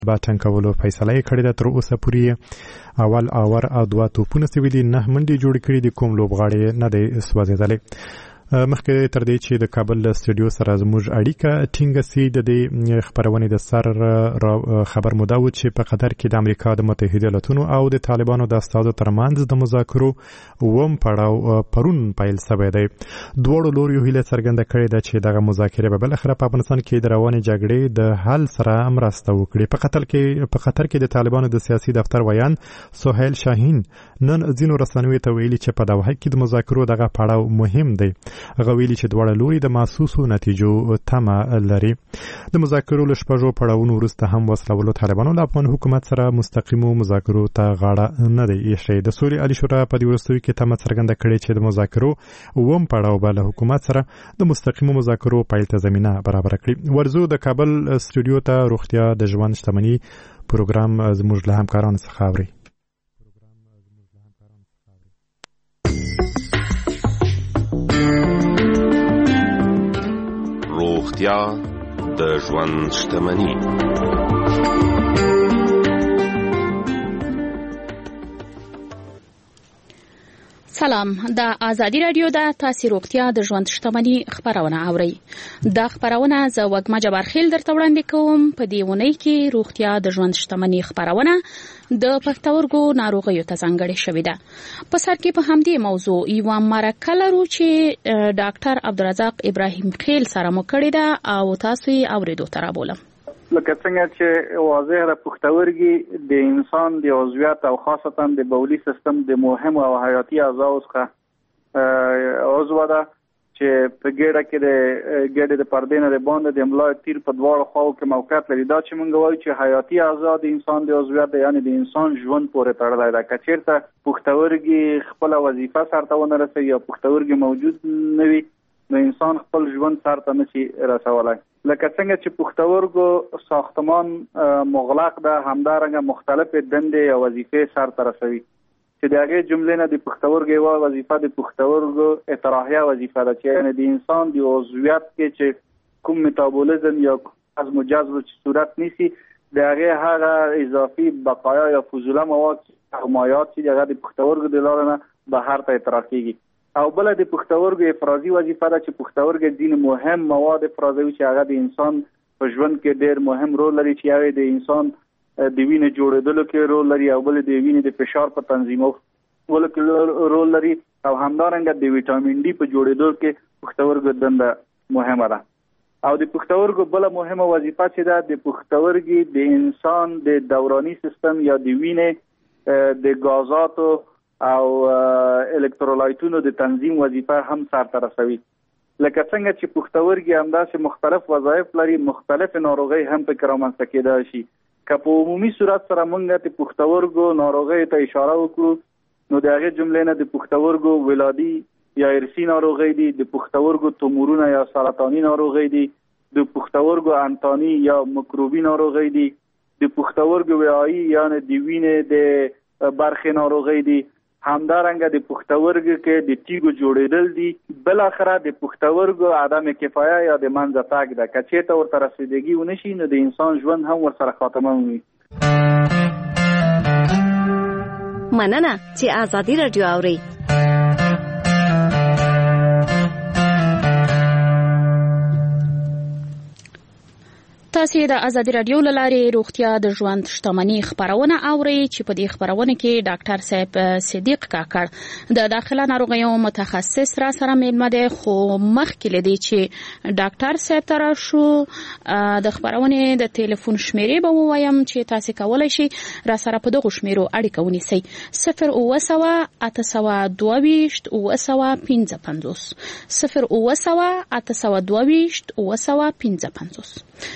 باټن کولو فیصله یې کړې ده. تر اوسه پورې اول اور او 2 توپونه سوي دي. 9 منډې جوړې کړې دي. کوم لوبغاړی نه دی سوځېدلی. مخکې تر دې چې د کابل له سټوډیو سره زموږ اړیکه ټینګه سي، د دې خبرونې د سر خبر مو دا و چې په قطر کې د امریکا د متحده ایالاتونو او د طالبانو د استازو ترمنځ د مذاکرو اووم پړاو پرون پیل شوی دی. دواړو لوریو هیله څرګنده کړې ده چې دغه مذاکرې به بالاخره په افغانستان کې د روانې جګړې د حل سره مرسته وکړي. په قطر کې د طالبانو د سیاسي دفتر ویان سهیل شاهین نن ځینو رسنیو ته ویلي چې په دوحه کې د مذاکرو دغه پړاو مهم دی. هغه ویلي چې دواړه لوري د محسوسو نتیجو تمه لري. د مذاکرو له شپږو پړاوونو وروسته هم وسلوالو طالبانو له افغان حکومت سره مستقیمو مذاکرو ته غاړه نه دی ایښې. د سولې عالي شورا په دې وروستیو کې تمه څرګنده کړې چې د مذاکرو اووم پړاو به له حکومت سره د مستقیمو مذاکرو پیل ته زمینه برابره کړي. ورزو د کابل سټوډیو ته روغتیا د ژوند شتمني پروګرام زموږ له همکارانو څخه اوري. روغتیا د ژوند شتمني. سلام، د آزادی رادیو د تاسو روغتیا د ژوند شتمني خبرونه اورئ. دا خبرونه زه وګما جبارخیل درته وړاندې کوم. په دې ونې کې روغتیا د ژوند شتمني خبرونه د پښتورګو ناروغیو ته ځانګړې شوې ده. په سر کې په همدې موضوع یو مرکه لرو چې ډاکټر عبدالرزاق ابراهیم خیل سره مو کړې ده او تاسو یې اورېدو ته رابولم. لکه څنګه چې واضح ده، پښتورګي د انسان د عضویت او خاصتا د بولي سیستم د مهم او حیاتي اعضاء څخه عضو ده چې په ګډه کې د ګډه د پردې نه د باندې د املا تیر په دواړو خواو کې موقعیت لري. دا چې موږ وایو چې حیاتي اعضاء د انسان د عضویت یعنی د انسان ژوند پورې تړلې ده. که چیرته پښتورګي خپل وظیفه سرته ونه رسوي یا پښتورګي موجود نه وي نو انسان خپل ژوند سرته نشي رسولای. لکه څنګه چې پښتورګو ساختمان مغلق ده، همدارنګه مختلفې دندې او وظیفې سرته رسوي چې د هغې جملې نه د پښتورګو یوه وظیفه د پښتورګو اطراحیه وظیفه ده چې یعنې د انسان د عضویت کې چې کوم میتابولیزم یا هضم و جذب چې صورت نیسي د هغې هغه اضافي بقایا یا فضوله مواد او مایعات چې هغه د پښتورګو د لارې نه بهر ته اطراح کیږي. او بل د پښتورګو افرازي وظیفه ده چې پښتورګو ځینې مهم مواد افرازوي چې هغه د انسان په ژوند کې ډېر مهم رول لري چې یو د انسان د وینې جوړېدلو کې رول لري او بل د وینې د فشار په تنظیمولو کې رول لري او همدارنګه د ویټامین ډي په جوړېدلو کې پښتورګو دنده مهمه ده. او د پښتورګو بل مهمه وظیفه چې ده د پښتورګي د انسان د دوراني سیستم یا د وینې د غازاتو او الکترولایتونو د تنظیم وظیفه هم سرته رسوي. لکه څنګه چې پښتورګي همداسې مختلف وظایف لري، مختلف ناروغۍ هم پکې رامنځته کېدای شي. که په عمومي صورت سره موږ د پښتورګو ناروغۍ ته اشاره وکړو نو د هغې جملې نه د پښتورګو ولادي یا ارثي ناروغۍ دي، د پښتورګو تومورونه یا سرطاني ناروغۍ دي، د پښتورګو انتاني یا مکروبي ناروغۍ دي، د پښتورګو وعایي یعنی د وینې د برخې ناروغۍ دي، همدارنګه د پښتورګو کې د تیږو جوړېدل دي، بل اخره د پښتورګو عدم کفایه یا د منځه تګ ده. که چېرته ورته رسیدګي ونه شي نو د انسان ژوند هم ورسره خاتمه ومومي. مننه چې آزادي رادیو اورئ. تاسو د آزادی رادیو له لارې روغتیا د ژوند شتمني خبرونه اورئ چې په دې خبرونه کې ډاکټر صاحب صدیق کاکړ د داخله ناروغیو متخصص را سره مېلمه دی. خو مخکې له دې چې ډاکټر صاحب ته راشو د خبرونې د ټلیفون شمیرې به ووایم چې تاسو کولی شئ را سره په دغو شمیرو اړیکه ونیسئ. 0800 822 955 0800 822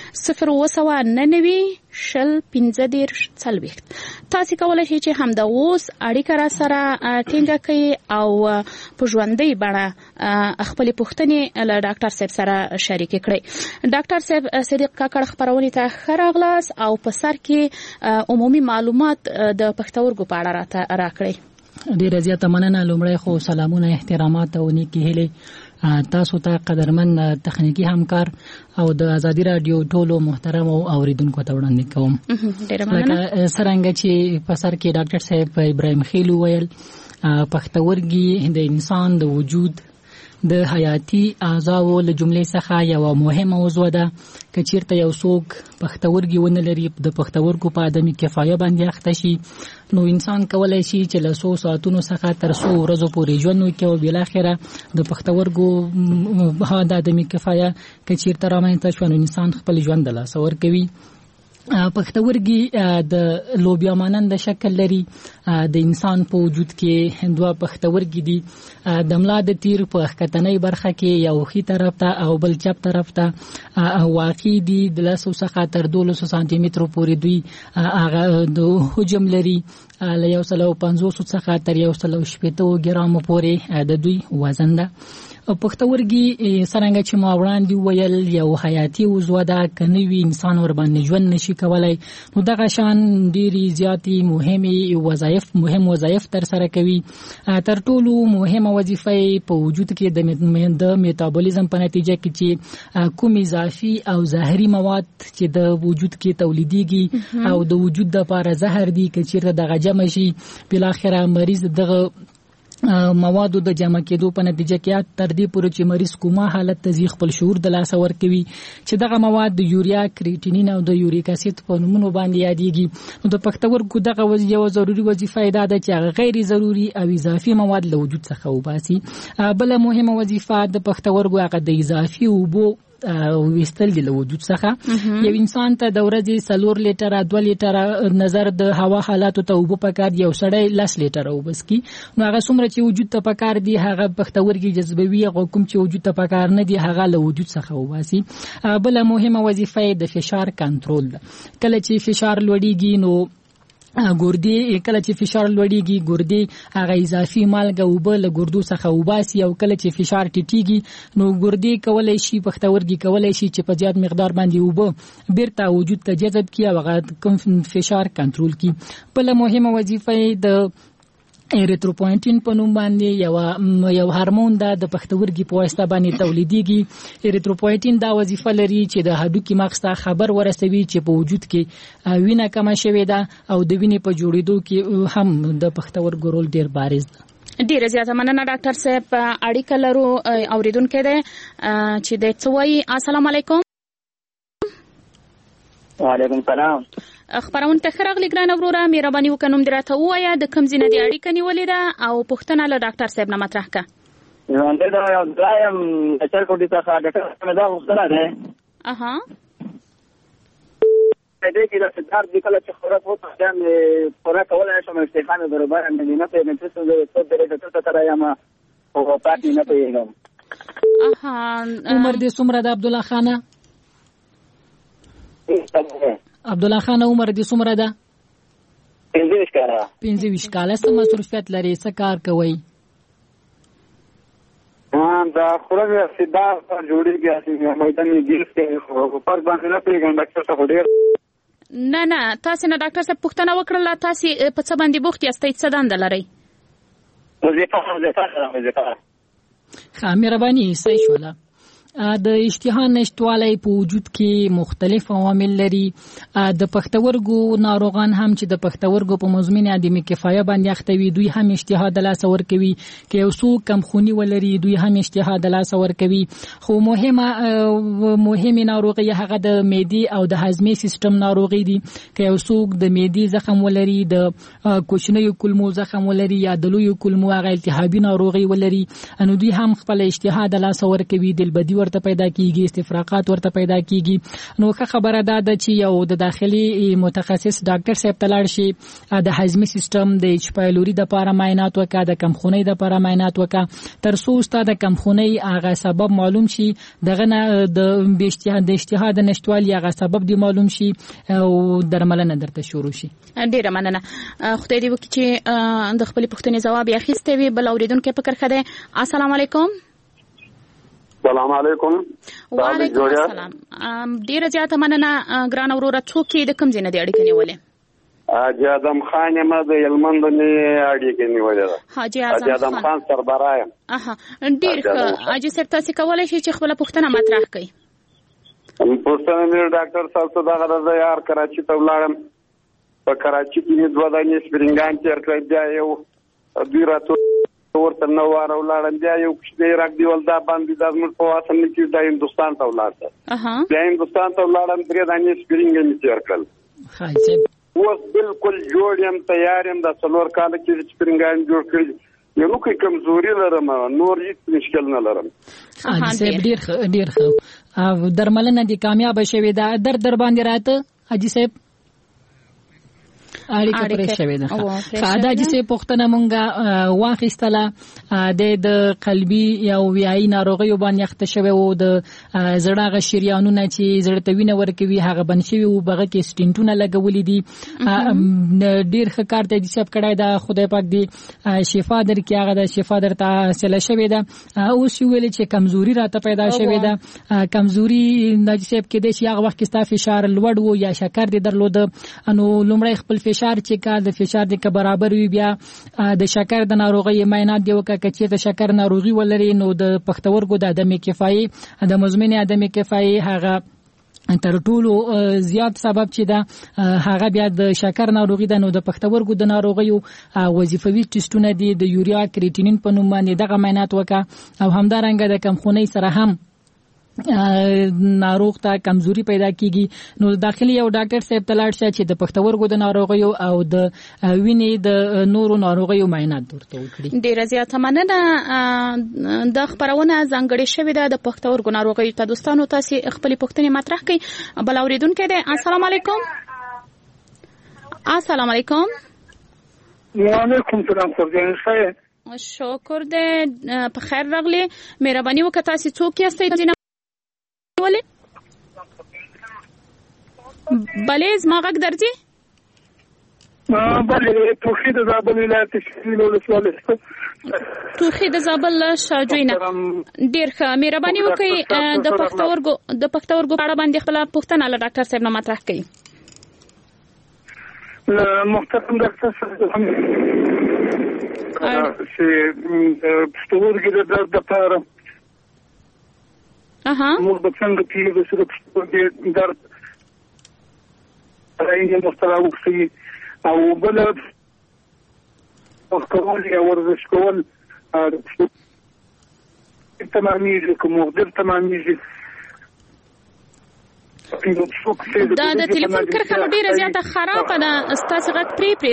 955 090 تاسو کولای شئ چې هم د اوس اړیکه را سره ټینګه کړئ او په ژوندۍ بڼه خپل پوښتنې له ډاکټر صاحب سره شریک کړئ. ډاکټر صاحب صدیق کاکړ خبرونه ته ښه راغلاست او په سر کې عمومي معلومات د پښتورګو په اړه راکړئ. ډیره زیاته مننه. لومړی خو سلامونه، احترامات او نیکې هیلې تاسو ته قدرمن تخنیکی همکار او د ازادي رادیو ټولو محترم او اوریدونکو ته وړاندې کوم. لکه څنګه چې په سر کې ډاکټر صاحب ابراهیم خیل ویل پښتورګي د انسان د وجود د حیاتي اعضاو له جملې څخه یو مهمه عضو ده. که چیرته یو څوک پښتورګي ونه لري، د پښتورګو په عدمي کفایه باندې اخته شي، نو انسان کولای شي چې له 100 ساعتونو څخه تر 100 ورځو پورې ژوند وکړي او بالاخره د پښتورګو د عدمي کفایه که چیرته رامنځته شي، نو انسان خپل ژوند د لاسه ورکوي. پښتورګي د لوبیا مانند شکل لري. د انسان په وجود کې دوه پښتورګي دي. د ملا د تیر په ښکتنۍ برخه کې یو خي طرف ته او بل چپ طرف ته واقع دي. د 200 څخه تر 200 سانتي مترو پورې دوی هغه د حجم لري. له 150 څخه تر 180 ګرام پورې د دوی وزن ده. پښتورګي څنګه چې ما وړاندې ویل یو حیاتي عضو ده، کني وی انسان ور باندې ژوند نشي کولای. نو دغه شان ډېری زیاتې مهم وظایف تر سره کوي. تر ټولو مهمه وظیفه په وجود کې د میتابولیزم په نتیجه کې چې کوم اضافي او زهري مواد چې د وجود کې تولیديږي او د وجود لپاره زهر دي، که چیرته دغه جمع شي، بل اخره مریض دغه موادو د جمع کېدو په نتیجه کې تر دې پورې چې مریض کومه حالت ته ځي خپل شعور د لاسه ورکوي چې دغه مواد د یوریا، کریټینین او د یوریک اسید په نومونو باندې یادېږي. نو د پښتورګو دغه یو ضروري وظیفه دا ده چې هغه غیر ضروري او اضافي مواد له وجود څخه وباسي. بل مهمه وظیفه د پښتورګو هغه د اضافي اوبو ویستل دي له وجود څخه. یو انسان ته د ورځې 4 لیټره 2 لیټره نظر د هوا حالاتو ته اوبه پکار دي، یو سړی 10 لیټره وبس کی. نو هغه څومره چې وجود ته پکار دي هغه پښتورګي جذبوي، هغه کوم چې وجود ته پکار نه دي هغه له وجود څخه وباسي. بل مهمه وظیفه د فشار کنټرول ده. کله چې فشار لوړیږي نو ګردې، کله چې فشار لوړیږي ګردې هغه اضافي مالګه اوبه له ګردو څخه وباسي، او کله چې فشار ټیټیږي نو ګردې کولای شي، پښتورګي کولای شي چې په زیات مقدار باندې اوبه بیرته وجود ته جذب کړي او هغه کوم فشار کنټرول کړي. بل مهمه وظیفه د ایریتروپوینټین په نوم باندې یو هورمون ده، د پښتورګي په واسطه باندې تولیديږي. ایریتروپوینټین دا وظیفه لري چې د هډوکي مغز ته خبر ورسوي چې په وجود کې وینه کمه شوې ده او د وینې په جوړېدو کې هم د پښتورګو رول ډیر بارز ده. ډیره زیاته مننه ډاکټر صاحب. اړیکه لرو اوریدونکو ده چې د څوي. السلام علیکم. وعلیکم السلام. خبرونه ته خراغلی ګران وروره، مهرباني وکړم دراته وایا د کوم ځای نه اړیکه نیولې ده او پوښتنه له ډاکټر صاحب نه مطرح کا. زه دا یو درایم چې کوټی څخه ډاکټر صاحب دا وختره ده. دې کې د درد د کله چې خوراک وکړم د خوراک کولای شم استخانه برابر نه په نفس د څو درجه ته تر یم او پاتې نه پیږم. عمر دې څومره ده عبد الله خانه؟ عبد الله خان عمر دې څومره ده؟ 25 کاله. 25 کاله. څه مصروفیت لري؟ څه کار کوي؟ دا خوراک سیدا جوړیږي چې میداني ګیلس کې پر باندې نه پیږم ډاکټر صاحب ډیر. نه تاسو نه ډاکټر صاحب پوښتنه وکړه، تاسو په څه باندې بوخت یاستئ، څه دنده لرئ؟ وظیفه. ښه، مهرباني صحیح شوله. د اشتها نشټوالی په وجود کې مختلف عوامل لري. د پښتورګو ناروغان هم چې د پښتورګو په مزمن عدمي کفایه باندې اخته وي، دوی هم اشتها د لاسه ورکوي. که یو څوک کمخوني ولري دوی هم اشتها د لاسه ورکوي. خو مهمه ناروغي هغه د معدې او د هضمي سیستم ناروغي دي. که یو څوک د معدې زخم ولري، د کوچنیو کولمو زخم ولري یا د لویو کولمو هغه التهابي ناروغي ولري، نو دوی هم خپل اشتها د لاسه ورکوي. دلبدي ورته پیدا کیږي، استفراقات ورته پیدا کیږي. نو ښه خبره ده چې یو د داخلي متخصص ډاکټر صاحب ته لاړ شي، د هضمي سیستم د ایچ پایلوري د لپاره معاینات وکړه، د کمخونۍ د لپاره معاینات وکړه، تر څو ستاسو د کمخونۍ هغه سبب معلوم شي، دغه نه د اشتها د نشټوالي هغه سبب دی معلوم شي او درملنه درته شروع شي. ډیره مننه. خدای دې وکړي چې د خپل پوښتنې جواب یې اخیسته وي. بل اوریدونکو په کرخه ده. السلام علیکم. السلام علیکم. وعلیکم السلام. ډیره زیاته مننه ګران وروره. څوک د کوم ځای نه دی اړیکه نیولې؟ حاجی ادم خان ما د هلمند نه اړیکې نیولې ده. حاجی ادم خان سربراه یم. ډیر ښه. حاجی صاحب تاسو کولای شئ چې خپل پوښتنه مطرح کړئ. پوښتنه مې ډاکټر صاحب ته دغه راځي یار کراچي ته ولاړم. په کراچي کې 2 دانې سپرینګان تیر کړی، بیا یو دوی راته ورته نو واره ولاړم، بیا یو کوچنی راک دیول دا باندې د موږ په واسه نه کې د هندستان ته ولاړم. بیا هندستان ته ولاړم 3 دانې سپرینګ مې تیر کړل. حاجی اوس بالکل جوړ یم، تیار یم. د 4 کال کې سپرینګان جوړ کړی، یو کوم کمزوري لرم، نور هیڅ مشکل نه لرم. حاجی صاحب ډیر ښه. او درملنه دي کامیاب شوه دا در باندې راته حاجی صاحب اړیکه پرې شوې ده. خادا چې پښتنه مونږه واخیستله د قلبي یا ویایي ناروغیو باندې اخته شوی او د زړه غ شریانونه چې زړه ته وینه ورکوي هغه بن شوی او بغه کې سټینټونه لګولې دي. ډیر ښه کار ته دي چې کړای دا خدای پاک دی شفا درکې، هغه د شفا درته حاصله شوې ده. اوس ویل چې کمزوري راته پیدا شوې ده. کمزوري نجیب کې د هغه وخت کې ستا فشار لوړ وو یا شکر دې درلود، نو لومړی خپل فشار چې کال د فشار د برابر وي، بیا د شکر د ناروغي معاینات دی وکړه. چې د شکر ناروغي ولري نو د پښتورګو د عدم کفایي، د مزمن عدم کفایي هغه تر ټولو زیات سبب چې دا هغه بیا د شکر ناروغي ده. نو د پښتورګو د ناروغیو وظیفوي ټیسټونه دي، د یوریا کریټینین په نوم باندې دغه معاینات وکړه. او همدارنګه د کمخونۍ سره هم ناروغ ته کمزوري پیدا کیږي. نو داخلي یو ډاکټر صاحب ته لاړ شي چې د پښتورګو د ناروغیو او د وینې د نورو ناروغیو معاینات ورته وکړي. ډیره زیاته مننه. د خبرونه ځانګړې شوې ده د پښتورګو ناروغیو ته. دوستانو تاسو خپل پوښتنې مطرح کړئ. بل اوریدونکو دی. السلام علیکم. السلام علیکم. وعلیکم السلام. خورجان خیر. شکر دې په خیر راغلی. مهرباني وکړئ تاسو څوک یاستئ؟ ولې بلې زما غږ درځي؟ بلې توخی د زابل ولایت شمال ولسوالۍ. توخی د زابل شاجوینه. ډیر ښه. مهرباني وکړئ د پښتورګو په اړه باندې خپل پوښتنه له ډاکټر صاحب نه مطرح کړئ. محترم ډاکټر صاحب چې پښتورګي د درد لپاره موږ به څنګه تیږو چې د پښتورګي درد راځي مستراو شي او بل کول یا ورزش کول تمامېږي کوم مقدر تمامېږي. دا د ټلیفون کرښه ډیره زیاته خرابه ده. ستاسو غږ پرې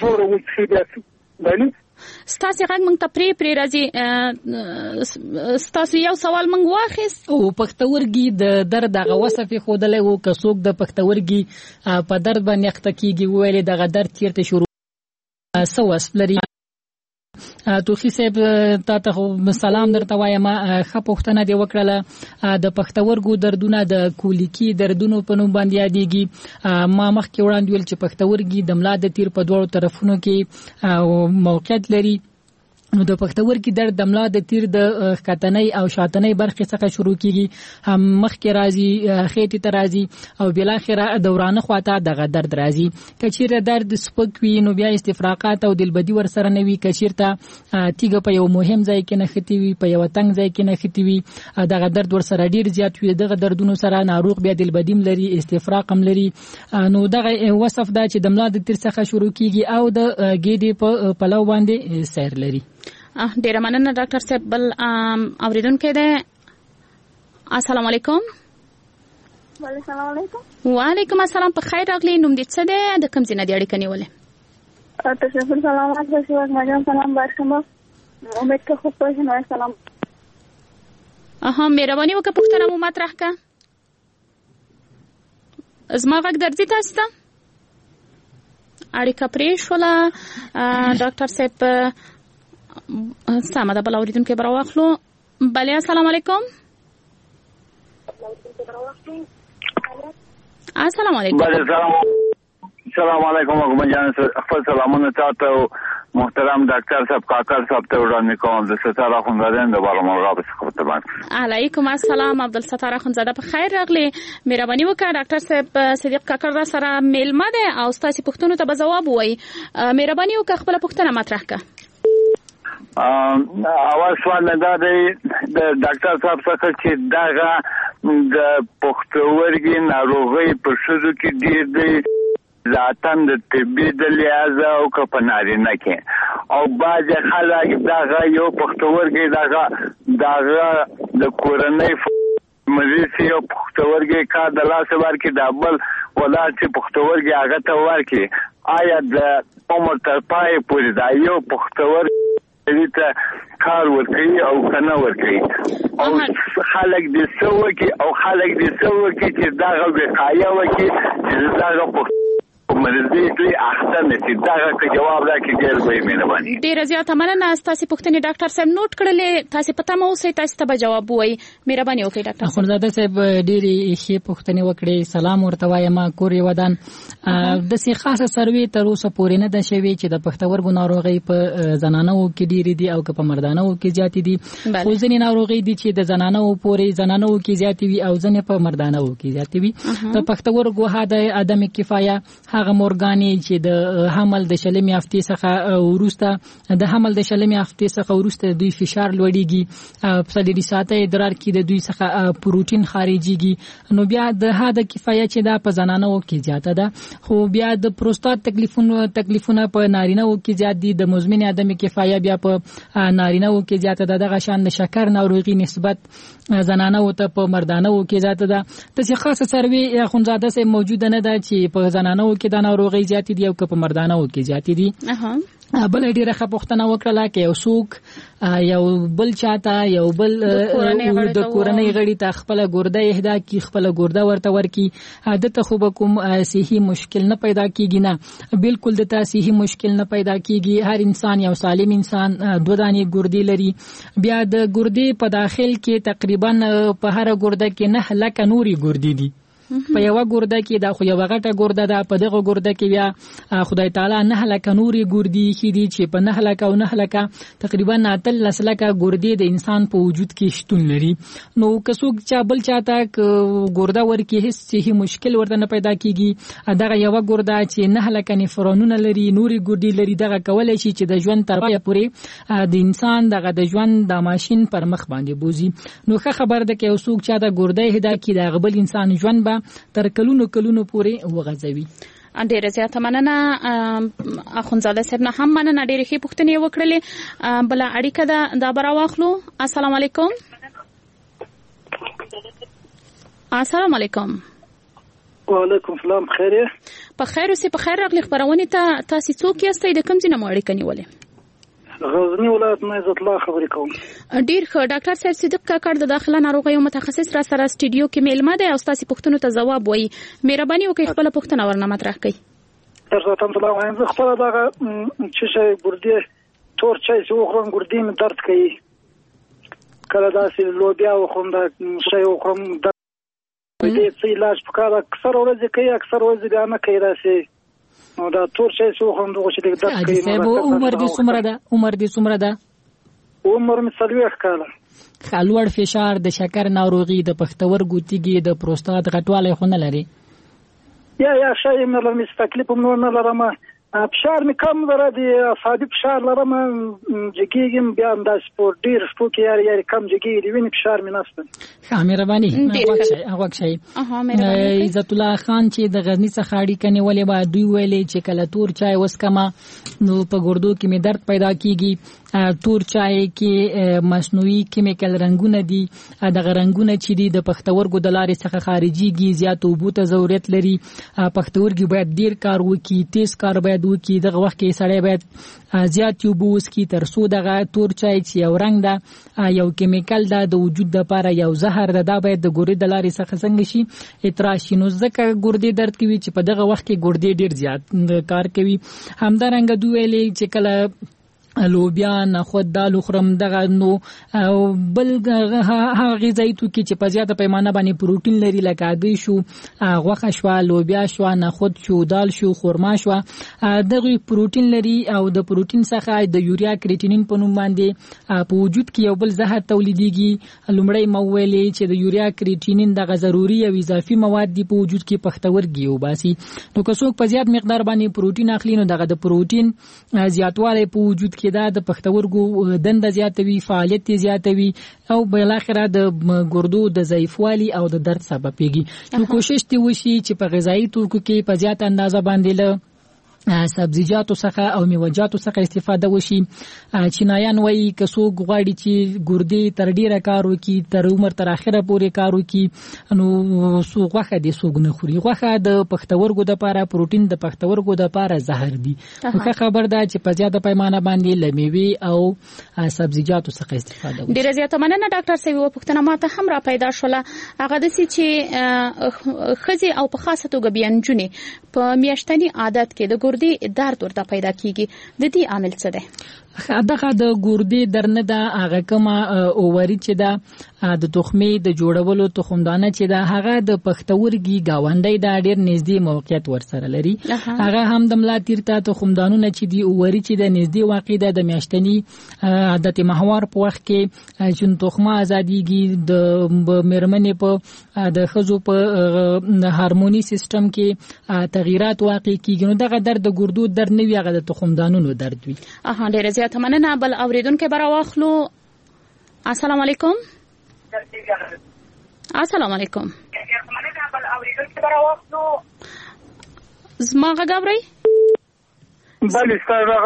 راځي. ستاسو غږ مونږ ته پرې راځي. ستاسو یو سوال مونږ واخیست. او پښتورګي د درد هغه وصف خودلې وو که څوک د پښتورګي په درد باندې اخته کیږي ویلې دغه درد چیرته شروع سو وسلري. توخی صاحب تاسو سلام درته وایم. ښه پوښتنه دی وکړله. د پښتورګو دردونه د کولیکي دردونو په نوم باندې یادېږي. ما مخکې وړاندې ویل چې پښتورګي د ملا د تیر په دوړو طرفونو کې موقعیت لري. نو د پښتورګي درد د ملا د تیر د ښکتنۍ او شاتنۍ برخې څخه شروع کیږي، هم مخکې راځي، خېټې ته راځي او بل اخره دورانه خواته دغه درد راځي. کچیرته درد سپک وي نو بیا استفراقات او دلبدي ور سره نه وي. کچیرته تیګه په یو مهم ځای کې نه ختی وي، په یو تنگ ځای کې نه ختی وي، دغه درد ور سره ډیر زیات وي. دغه دردونو سره ناروغ بیا دلبدیم لري، استفراق هم لري. نو دغه وصف دا چې د ملا د تیر څخه شروع کیږي او د ګېډې په پلو باندې سیر لري. ډیره مننه ډاکټر صاحب. بل اوریدونکو دی. السلام علیکم. السلام علیکم. وعلیکم السلام. په خیر راغلی. نوم دې څه دی؟ د کوم ځای نه دی اړیکه نیولې؟ تشکر. سلامات باشی. مجام سلام بر شما. امید که خوب باشین. سلام. مهرباني وکړه پوښتنه مو مطرح کړه. زما غږ درځي تاسو ته؟ اړیکه پرې شوله. ډاکټر صاحب سمه ده. بل اوریدونکو به راواخلو. بله. السلام علیکم. السلام علیکم. السلام علیکم. حکومت جان خپل سلامونه تاسو محترم ډاکټر صاحب کاکړ صاحب ته وړاندې کوم د ستاره خونزاده د بالمرغاب څخه خبرته علیکم السلام عبدالستار خونزاده په خیر راغلی. مهرباني وکړه ډاکټر صاحب صدیق کاکړ را سره میلمه ده او تاسو پوښتنو ته به جواب وایي. مهرباني وکړه خپل پوښتنه مطرح کړه. اول سوال دا دی د ډاکټر صاحب څخه چې دغه د پښتورګي ناروغي په شذو کې ډیر دی ذاتن د طبي د لحاظ او کپناري نه کې او باز خلک دغه یو پښتورګي دغه د کورنۍ مریض یو پښتورګي کا د لاس ورکې د بل ولا چې پښتورګي هغه ته ورکې آیا د عمر تر پای پورې دا یو پښتورګي ته کار ورکوي او کنه ورکوي او خلک د سوکي او خلک د سوکي چې دغه وقایه وکي چې دغه مرزي دوی احسن نشي دغه جواب راکړي ډېر به مهرباني. ډېر زیاته مننه. تاسو پوښتنې ډاکټر صاحب نوٹ کړلې. تاسو پته مو سي تاسو ته جواب وایي. مهرباني وکړئ ډاکټر صاحب. خونزاده صاحب ډېری ښه پوښتنې وکړې. سلام ورته وایم. کور یې ودان د سي خاصه سروي تر اوسه پورې نه ده شوی چې د پښتورګو ناروغي په زنانو کې ډېری دي او په مردانو کې زیاتې دي. خو ځینې ناروغي دي چې د زنانو کې زیاتې وي او ځینې په مردانو کې زیاتې وي. د پښتورګو هدا عدم کفایه هغه مورګانې چې د حمل د شلمې هفتې څخه وروسته دوی فشار لوړیږي په څلوري ساعته ادرار کې د دوی څخه پروتین خارجيږي نو بیا د هدا کفایه چې دا په زنانو کې زیاته ده خو بیا د پروستات تکلیفونه په نارینه‌و کې زیات دي د مزمن عدم کفایه بیا په نارینه‌و کې زیاته ده دغه شان د شکر ناروغي نسبت زنانو ته په مردانو کې زیاته ده د خاصه سروي خونزاده سه موجوده نه ده چې په زنانو کې د ناروغي زیاتې دي او په مردانو کې زیاتې دي. بل ډیره ښه پوښتنه وکړه چې یو څوک یو بل چاته یو بل د کورنۍ غړي ته خپل ګرده اهدا کی خپل ګرده ورته ورکی عادت خو به کوم صحي مشکل نه پیدا کیږي نه بالکل د صحي مشکل نه پیدا کیږي. هر انسان یو سالم انسان دوه دانې ګردې لري. بیا د ګردې په داخل کې تقریبا په هر ګرده کې 9 لک نوري ګردې دي. په یو ګرده کې دا خو یو غټه ګرده ده په دغه ګرده کې بیا خدای تعالی 9 لک نوري ګردې خېدي چې په 9 لک او 9 لک تقریبا 9 لک ګردې د انسان په وجود کې شتون لري. نو کڅوګ چا بل چاته ګرده ورکی هیڅ صحي مشکل ورته نه پیدا کیږي. دغه یو ګرده چې 9 لک نفرونونه لري نوري ګردې لري دغه کولای شي چې د ژوند تر پایه پورې د انسان دغه د ژوند د ماشين پر مخ باندې بوزي. نو ښه خبر ده کې اوسوک چا د ګرده هدا کې د غبل انسان ژوند به تر کلونو پورې وغځوي. ډیره زیاته مننه اخونزاده صاحب نه هم مننه ډیره ښه پوښتنې وکړلې. بل اړیکه ده دا برا واخلو. السلام علیکم. السلام علیکم. وعلیکم السلام. خیر په خیر اوسې په خیر راغلی. خبرونه ته تاسو څوک یاستئ د کوم ځای نه اړیکه نیولې؟ غزنی ولایت نه عزت الله خبرې کوم. ډیر ښه. ډاکټر صاحب صدیق کاکړ د داخله ناروغیو متخصص را سره سټډیو کې میلمه دی او تاسو پوښتنو ته جواب وایي. مهرباني وکړئ خپل پوښتنه ورنه مطرح کړئ. تاسو ته سلام. زه خپل دغه چې شي ګردې تور چای چې وخورم ګردې مې درد کوي. کله داسې لوبیا وخورم دا شی وخورم د دې څه علاج پکاره اکثر ورځې کوي اکثر ورځې بیا نه کوي داسې نو دا تور شی چې وخورم دغه چې درد کوي. عمر دې څومره ده؟ عمر مې 40 کاله. لوړ فشار د شکر ناروغي د پښتورګو تیږې د پروستات غټوالی خو نه لري؟ یا شای مې لرم تکلیف هم نه لرم فشار مې کم لري د اعصابي فشار لرم جګیږم بیا انداز په ډیر شپو کې یاري کم جګیږي د وینې فشار مې نشته. ښه مهرباني هغه عزت الله خان چې د غزنی څخه اړیکه نیولې و دوی ویلې چې کله تور چای وسکما نو په ګردو کې مې درد پیدا کیږي. تور چای کې مصنوعي کیمیکل رنگونه دي دغه رنگونه چې دي د پښتورګو د لارې څخه خارجيږي زیات اوبو ته ضرورت لري. پښتورګي باید ډیر کار وکړي تیز کار باید وکړي دغه وخت کې سړی باید زیات اوبو وسکي تر څو دغه تور چای چې یو رنگ ده یو کیمیکل ده د وجود لپاره یو زهر ده دا باید د ګردې د لارې څخه څنګه شي اطراح شي. نو ځکه ګردې درد کوي چې په دغه وخت کې ګردې ډیر زیات کار کوي. همدارنګه دوی ویلي چې کله لوبیا نخود دال خرم دغه نو بل هغه غذایی توکي چې په زیاته پیمانه باندې پروتین لري لکه هګۍ شو غوښه شو لوبیا شو نخود شو دال شو خرما شو دغه پروتین لري او د پروتین څخه د یوریا کریټینین په نوم باندې په وجود کې یو بل زهر تولیديږي لومړی مویلې چې د یوریا کریټینین دغه ضروري او اضافي مواد دی په وجود کې پښتورګي او باسي نو که څوک په زیات مقدار باندې پروتین اخلي نو دغه د پروتین زیاتوالی په وجود کې دا د پښتورګو دنده زیاتوي فعالیت زیاتوي او بل اخره د ګردو د ضعیفوالي او د درد سبب کیږي نو کوشش دی وشي چې په غذایی توکو کې په زیات اندازه باندې له سبزیجاتو څخه او میوه‌جاتو څخه استفاده وشي چینایان وایي که څوک غواړي چې ګردې تر ډیره کار وکړي تر عمر تر اخره پورې کار وکړي نو غوښه دې څوک نه خوري غوښه د پښتورګو لپاره پروتین د پښتورګو لپاره زهر دی خو خبر ده چې په زیاته پیمانه باندې لمیوي او سبزیجاتو څخه استفاده وشي ډیره زیاته مننه ډاکټر سیوی پښتنه ماته هم را پیدا شوله هغه د سې چې خزي او په خاصه توګه بیانجونې په میاشتنی عادت کې د ګردې درد ورته پیدا کیږي د دې عامل څه دی دغه د ګردې درنه ده هغه کومه اووري چې ده د تخمې د جوړولو تخمدانه چې ده هغه د پښتورګي گاونډي د ډېر نږدې موقعیت ورسره لري هغه هم د ملا تیرته تخمدانونه چې دی اووري چې د نږدې واقع ده د میاشتنی عادت محور په وخت کې چې تخمه ازاديږي د میرمنې په د خزو په هارموني سیستم کې تغیرات واقع کیږي نو دغه درد د ګردو درد نه وي هغه د تخمدانونو درد وي ډیره زیاته مننه بل اوریدونکو به راواخلو السلام علیکم السلام علیکم زما غاغبري بله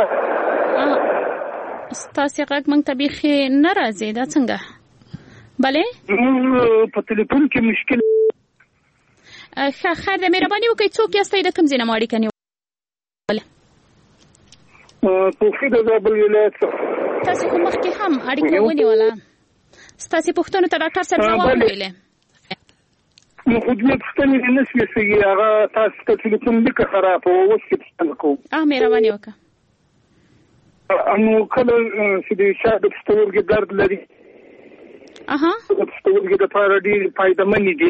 ستاسو غږ مونږ ته بيخي ناراضي دا څنګه بله په ټلیفون کې مشکل خیر د مهرباني وکړئ څوک یاستئ د کوم ځای نه اړیکه نیولې توفیق د زابل ولایت تاسو کوم مخکې هم اړیکه ونیوله ستاسو پوښتنه ته ډاکټر صاحب ځواب ویلې نو خو دې پوښتنې نه سوي هغه تاسو ته ټلیفون لیکه خراب او اوس کې پوښتنه کوم مهرباني وکړه نو کله چې د شاده پښتورګي درد لري پښتورګي د لپاره ډېر فائدمن دي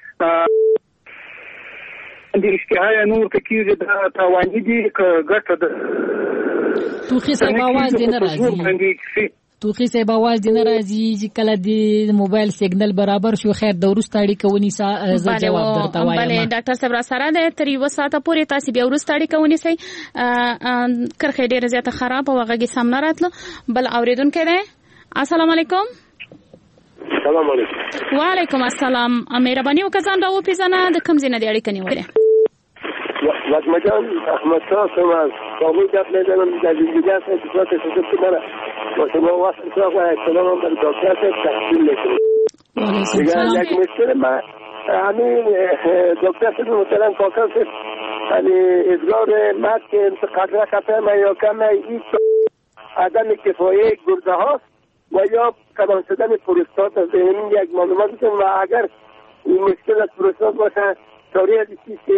د اشتهای نور تکیږي د تاواني دي ګټه ده توخي صاحب आवाज دې نه راځي توخي صاحب आवाज دې نه راځي چې کله د موبایل سیګنل برابر شو خیر د ورسته اړیکه ونیسا زه جواب درته وایم بله ډاکټر صاحب را سره ده تر یو ساعت پورې تاسو بیا ورسته اړیکه ونیسئ کرخه ډیره زیاته خراب او هغه سم نه راتلو بل اوریدونکو ده السلام علیکم السلام علیکم وعلیکم السلام مهرباني وکړئ ځان راو پیژنه د کوم ځای نه دی اړیکه نیولې لطمجان احمد شاه سما قومي دفنه دارم در دیگه است اتصالات شده که من با شما وصل شدم و احترامم بر دکتر تحصیل میکنم دیگه یک مشکل من همین دکتر شده محترم کاکم شد همین ادرار مرد که قدره خطر من یا کم هیچ عدم کفایه گرده هاست و یا کلان شدن پروستات از این یک معلومات بکنم و اگر این مشکل از پروستات باشه تاریخ دیسی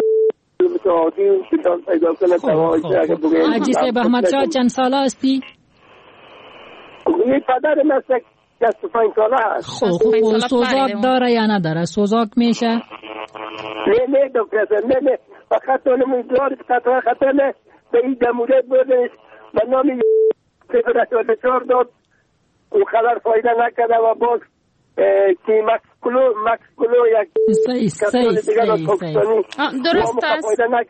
حاجی صاحب احمد شاه چند ساله هستی؟ پدر من 65 ساله است. خب سوزاک داره یا نداره؟ سوزاک میشه؟ نه دکتر نه فقط اون میدار قطعا خطر نه به این دمورت بودش به نامی سفرت داد او خبر فایده نکرده و باز که مکس کلو یک درست است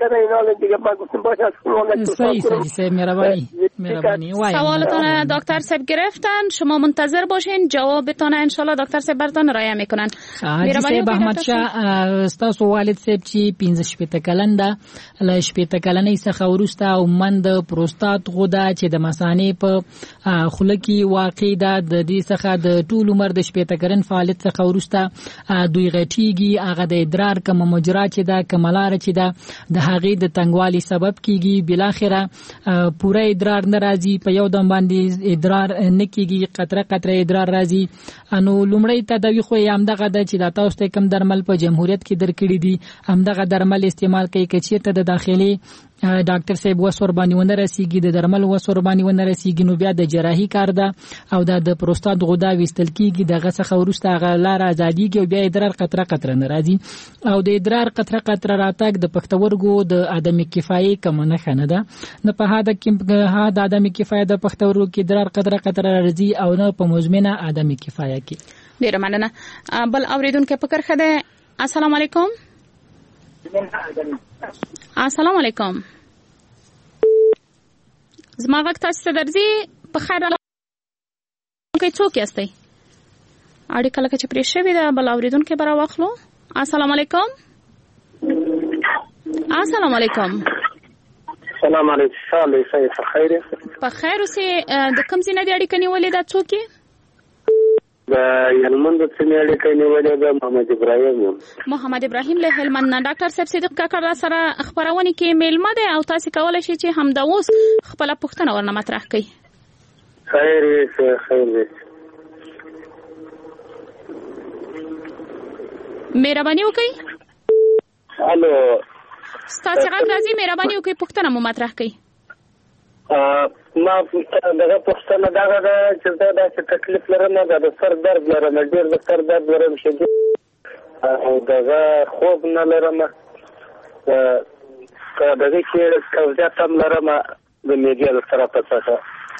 صحیح مهربانی سوالتون دکتر صاحب گرفتن شما منتظر باشین جوابتون ان شاء الله دکتر صاحب براتون رایه میکنن مهربانی احمد شاه تاسو والد صاحب چې 15 کلن ده ل 15 کلنې څخه ورسته او من د پروستات غودا چې د مثانې په خوله کې واقع ده د دې څخه د ټول عمر د 15 کلن فعالیت څخه ورسته دوی غټیږي هغه د ادرار کوم مجرا چې دا کملار چې دا د هغې د تنګوالي سبب کیږي بل اخره پوره ادرار ناراضي په یو دم باندې ادرار نه کیږي قطره ادرار راځي انو لومړی تداوی خو هم دغه د چې دا تاسو ته کم درمل په جمهوریت کې درکړي دي هم دغه درمل استعمال کوي چې ته د داخلي ډاکټر صاحب وسور باندې ونه رسیږي د درمل وسور باندې ونه رسیږي نو بیا د جراحي کار ده او د پروستات غدا وستل کیږي دغه څخه ورسته غلار ازاديږي او بیا ادرار قطره ناراضي او د ادرار قطره راتګ د پښتورګو د عدم کفایي کم نه خنه ده نه په هدا کې د عدم کفایي د پښتورګو کې ادرار قطره راځي او نه په مزمنه عدم کفایي کې. ډیر مننه. بل اوریدونکو فکر خده. السلام علیکم. السلام علیکم. زما وخت تاسو ته درځي په خیر کې څوک یاستئ؟ اړې کله چې پرې شوی دا بل اوریدونکو برا واخلو. السلام علیکم. السلام علیکم. السلام علیکم. صالح صحیح خیر. په خیر اوسې د کوم ځای نه دی اړیکه نیولې دا څوک یې؟ د هلمند څخه اړیکه نیولې ده محمد ابراهیم. محمد ابراهیم له هلمند نه. ډاکټر صاحب صدیق کاکړ سره خبرونه کې میلمه ده او تاسو کولای شئ چې همدا اوس خپل پوښتنه ورنه مطرح کړئ. خیر مهرباني وکړئ. الو تاسو هغه راځي مهرباني وکړئ پوښتنه مو مطرح کړئ. ما دغه پوښتنه دا ده چې دا د تکلیف لرم د سر درد لرم ډېر د سر درد لرم شدید او دغه خوب نه لرم دغه کې قبضیت هم لرم د معدې د طرفه څخه.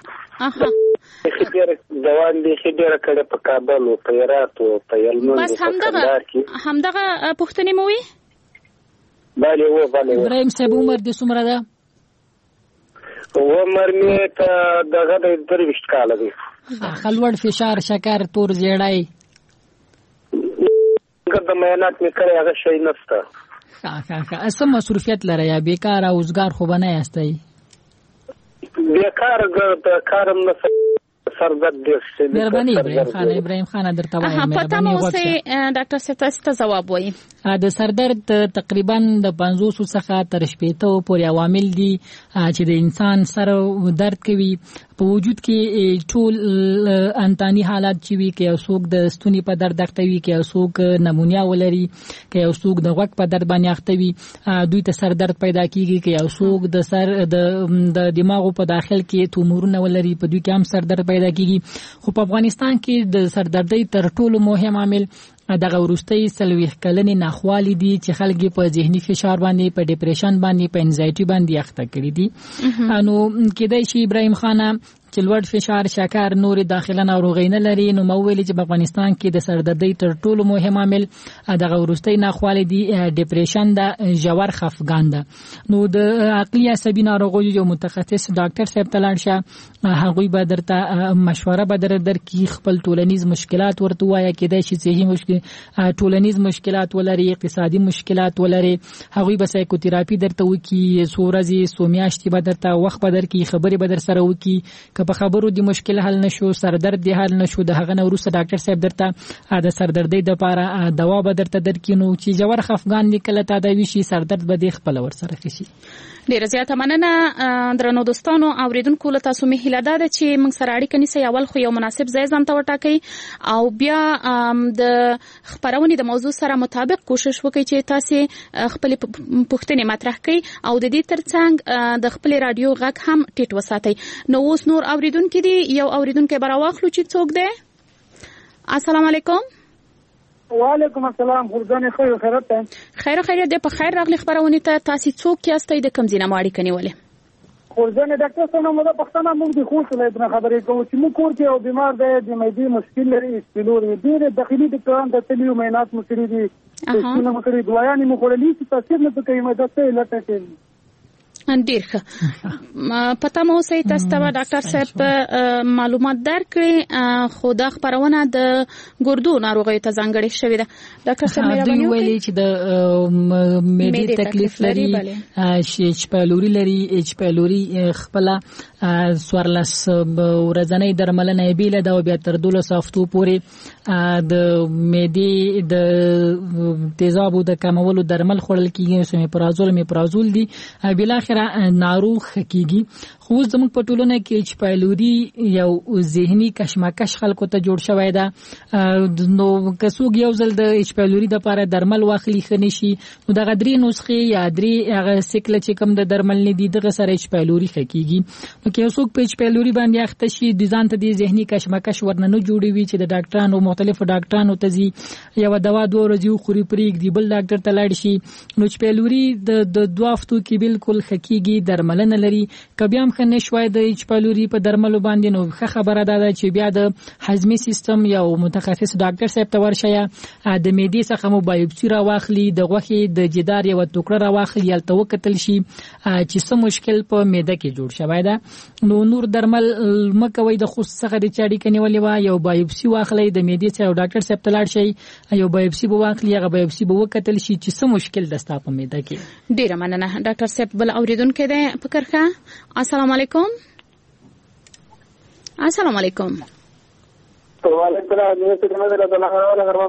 ډېر دوام دي چې ډېر کړه په کابل او په هرات او په هلمند بس همدغه پوښتنې مو وي. بله ابراهیم صاحب عمر دې څومره ده؟ عمر مې ته دغه د 23 کال دی. خلوړ فشار شکر تور زیړای ګرد مېنات مې کړی هغه شي نشته. اسه مصروفیت لري یا بیکار او روزګار خو بنه یاستئ؟ بیکار کارم نه سردرد دې مهرباني ابراهیم خان درته وایم پته مو سي ډاکټر صاحب تاسو جواب وایي. د سردرد تقریبا د 500 څخه تر 80 پورې عوامل دي چې د انسان سره درد کوي په وجود کې ټول انتاني حالات چې وي کې اوسوک د ستوني په درد اختوي کې اوسوک نمونیا ولري کې اوسوک د غوږ په درد باندې اختوي دوی ته سر درد پیدا کیږي کې اوسوک د سر د دماغ په داخل کې تومورونه ولري په دوی کې هم سر درد پیدا کیږي. خو په افغانستان کې د سردردۍ تر ټولو مهم عامل دغه ورستۍ سلويخ کلنې ناخوالي دي چې خلک په ذهني فشار باندې په ډیپریشن باندې په انزایټي باندې اخته کړي دي. نو کېدای شي ابراهیم خان چې لوړ فشار شکر نور داخله ناروغۍ نه لري نو مویل چې په افغانستان کې د سردردۍ تر ټولو مهم عامل دغه ورستۍ ناخوالي دي ډیپریشن دا ژور خفګان ده. نو د عقلي عصبي ناروغیو یو متخصص ډاکټر صاحب تلاړ شه هغه به درته مشوره به درکې خپل ټولنیز مشکلات ورته وایي کېدای شي صحیح مشکل ټولنیز مشکلات ولري اقتصادي مشکلات ولري هغه به سایکوتراپي درته وکي سورزي سومیاشتي به درته وخت به درکې خبرې به در سره وکي په خبرو د مشکل حل نشو سردرد دی حل نشو د هغه نورسته ډاکټر صاحب درته د سردردۍ د لپاره دوا به درته درکینو چې جوړ خفګان نکله تداوی شي سردرد به د خپل ور سره شي. ډیر زیاته مننه درنو دوستانو اوریدونکو له تاسو مه هیله ده چې موږ سره اړیکه نیسئ اول خو یو مناسب ځای ځان ته وټاکئ او بیا د خبرونې د موضوع سره مطابق کوشش وکړئ چې تاسو خپل پوښتنې مطرح کړئ او د دې ترڅنګ د خپل رادیو غږ هم ټیټ وساتئ. نو اوس نور اوریدونکو دي یو اوریدونکو براواخلو چې څوک دی. السلام علیکم. وعلیکم السلام. خورځنه خیرت ده. خیرت ده. په خیر راغلی خبرونه ته تاسو څوک یاستئ د کوم ځای نه اړیکه نیولې؟ خورځنه ډاکټر صاحب نو د پښتنه موږ د خوست له خبرې کوو چې موږ کور کې او بیمار دی د معدې مشکل لري سپلوري ډېر داخلي دکان د تلیو مینات مشکل دي څه نه مخړي دوايانې مو خورلې چې تاثیر نه کوي مده ته لټه کوي. ډیر ښه پته مو سي تاسو ته ډاکټر صاحب معلومات درکړي خو دا خبرونه د ګردو ناروغي ته ځانګړې شوې ده. ډاکټر صاحب مهرباني وکړئ چې د معدې تکلیف لري اچ پایلوري لري اچ پایلوري خپل سوارلس ورځنۍ درملنه بیل دا بیا تر 12 هفتو پورې د معدې د تیزابو د کمولو درمل خوړل کیږي سمپرازول میپرازول دي بل اخر اخره ناروغ کیږي. خو زموږ په ټولنه کې ایچ پایلوري یو ذهني کشمکش خلکو ته جوړ شوی دا. نو کڅوګ یو ځل د ایچ پایلوري د لپاره درمل واخلي خني شي نو د غدري نسخه یا درې هغه سیکل چې کوم د درمل نه دي دغه سره ایچ پایلوري خکېږي. نو کې اوسوک په ایچ پایلوري باندې اخته شي د ځان ته د ذهني کشمکش ورننه جوړوي چې د ډاکټرانو مختلفو ډاکټرانو ته زی یو دوا 2 ورځې خوري پرېګ دی بل ډاکټر ته لاړ شي. نو ایچ پایلوري د 2 هفتو کې بالکل خکېږي درمل نه لري. کبيام خنه شوي د ایچ پایلوري په درملو باندې نو ښه خبره ده چې بیا د هضمي سیستم یو متخصص ډاکټر صاحب ته ورشي د معدې څخه مو بایوپسي را واخلي د غوښې د جدار یو ټوکړه را واخلي یلته وکتل شي چې څه مشکل په معده کې جوړ شوی ده. نو نور درمل مکوي د خصوص څخه د چاړي کني ولې وا یو بایوپسي واخلي د معدې څخه ډاکټر صاحب ته لاړ شي یو بایوپسي به واخلي هغه بایوپسي به وکتل شي چې څه مشکل دستا په معده کې. ډیره مننه ډاکټر صاحب. بل اوریدونکو ده فکرخه السلام علیکم. السلام علیکم. وعلیکم السلام.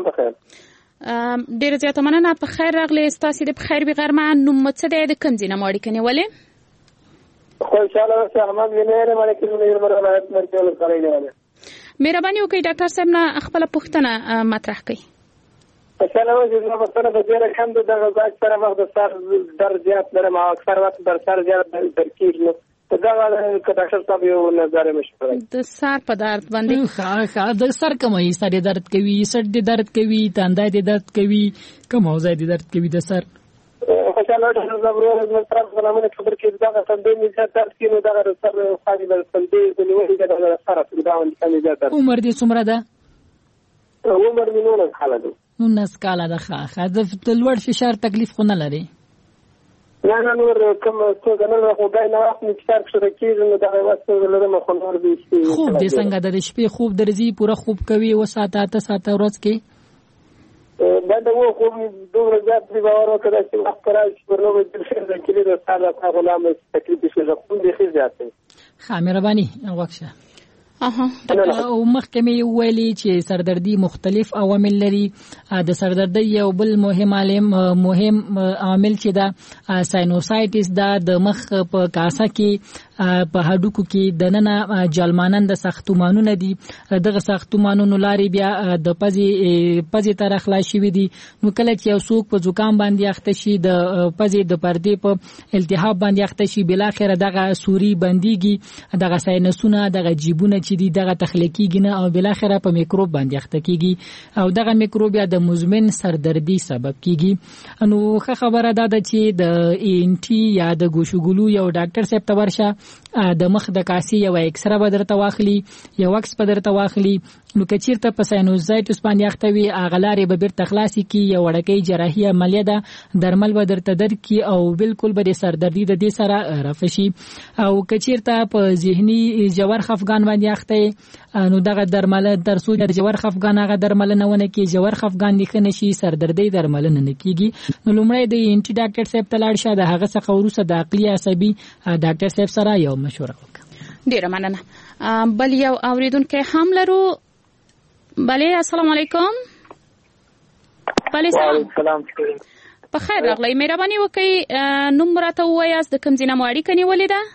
ډیره زیاته مننه. په خیر راغلی. ستاسو د خیر به غرمه نوم څه دی د کوم ځای نه ماړی کني ولې؟ خو ان شاء الله چې احمد وینره باندې کې نو یو ولایت مرکز کړی دی. مهرباني وکړئ ډاکټر صاحب نه خپل پوښتنه مطرح کړئ. ان شاء الله چې نو مثلا د ډیره کم د غذا اکثر وخت د سر درد زیات لرم او اکثر وخت در سر زیات درکېږي. ته دا ډاکټر صاحب یو نظر مشوره د سر په درد باندې د سر کومه سر درد کوي سر د درد کوي تندای د درد کوي کومه ځای د درد کوي د سر. خوشاله ډاکټر صاحب ورو تر څنګه خبر کې دا څنګه می زیات درد کینو دا سر خالي بل څنګه د نیولې دا سره دا باندې زیات درد. عمر دې څومره ده؟ عمر مې 19 کاله ده. 19 کاله ده. ښه د لوړ فشار تکلیف خو نه لري؟ نه نور کوم څه نه خو دا نه وخت چې تر څو کېږي نو دا واسطه لرم خو نور دي. خوب دې څنګه د شپې خوب درځي پوره خوب کوي و ساعت 8 ساعت ورځ کې؟ دا د وو خوب دوه زیات دی باور وکړه چې وخت راځي په نوو د شهر کې د ساده غلام تکلیف شي زه خو دې خې زیات دی. ښه مهرباني وکړه. او محکمه ویلي چې سردردي مختلف عوامل لري. د سردردي یو بل مهم عامل چې دا ساینوسایټس دا د مخ په کاسه کې په هډوکو کې د ننه جلمانند ساختمانونه دي. دغه ساختمانونو لاري بیا د پزې تر خلاص شوی دي. نو کله چې یو څوک په زکام باندې اخته شي د پزې د پردې په التهاب باندې اخته شي بل اخر دغه سوري بنديږي دغه ساینسونه دغه جیبونه چې دي دغه تخلیقيږي نه او بل اخر په میکروب باندې اخته کیږي او دغه میکروب یا د مزمن سردردي سبب کیږي. نو ښه خبره ده چې د انټي یا د ګوشوګلو یو ډاکټر صاحب ته ورشه د مخ د کاسي یو اکسره به درته واخلي یو عکس به درته واخلي. نو کچیرته په ساینوزایټس باندې اخته وي اغلارې به بیرته خلاصي کی یو وړکې جراحي عملیه ده درمل به درته درکې او بالکل به د سردردي د دې سره رفع شي. او کچیرته په ذهني جوړ خفګان باندې اخته نو دغه درمل تر څو د جوړ خفګان هغه درمل نه ونه کې جوړ خفګان نه نشي سردردي درمل نه کیږي. نو لومړی د انټي ډاکټر صاحب ته لاړ شه د هغه څخه وروسته د عقلي عصبي ډاکټر صاحب سره یو مشوره وکړه. ډیره مننه. بل یو اوریدونکو هم لرو. بله السلام علیکم. بله سلام. په خیر راغلی. مهرباني وکړئ نوم راته ووایاست د کوم ځای نه مو اړیکه نیولې ده؟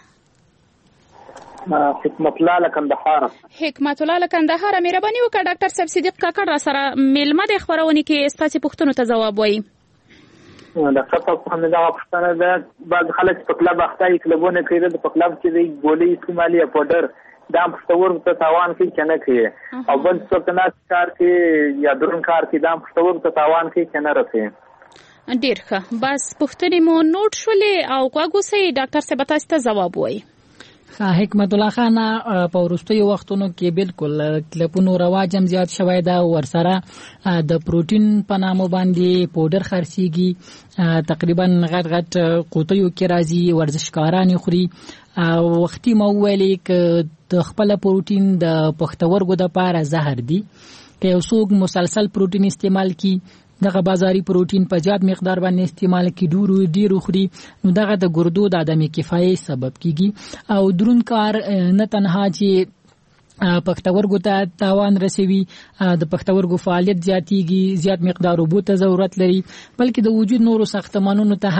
حکمت الله کندهار. حکمت الله کندهار. مهرباني وکړه ډاکټر صاحب صدیق کاکړ را سره میلمه د خبرونه کې ستاسو پوښتنو ته ځواب وایي. ډاکټر صاحب څنګه دا پوښتنه ده بعض خلک په کلب اخته کلبونه کوي د په کلب کې دی ګولۍ استعمالي پاوډر دا مستور ته تاوان کوي کنه کوي او بل څه نه کار کوي یا درون کار کوي دا مستور ته تاوان کوي کنه راځي. ډیر ښه. بس پوښتنې مو نوٹ شولې او کوګوسي ډاکټر صاحب تاسو ته ځواب وایي. حکمت الله خان په وروستیو وختونو کې بالکل کلپونو رواج هم زیات شوی دا ورسره د پروتین په نامو باندې پاوډر خرڅيږي تقریبا غټ قوتیو کې راځي ورزشکاران خوري. وختي مو ویلي ک د خپل پروتین د پښتورګو د پاره زهر دي که یو څوک مسلسل پروتین استعمال کی دغه بازاري پروتین په زیات مقدار باندې استعمال کی ډیر خوري نو دغه د ګردو د عدم کفایت سبب کیږي او درون کار نه تنها چې پښتورګو ته تاوان رسوي، د پښتورګو فعالیت زیاتیږي، زیات مقدار اوبو ته ضرورت لري، بلکې د وجود نورو ساختمانونو ته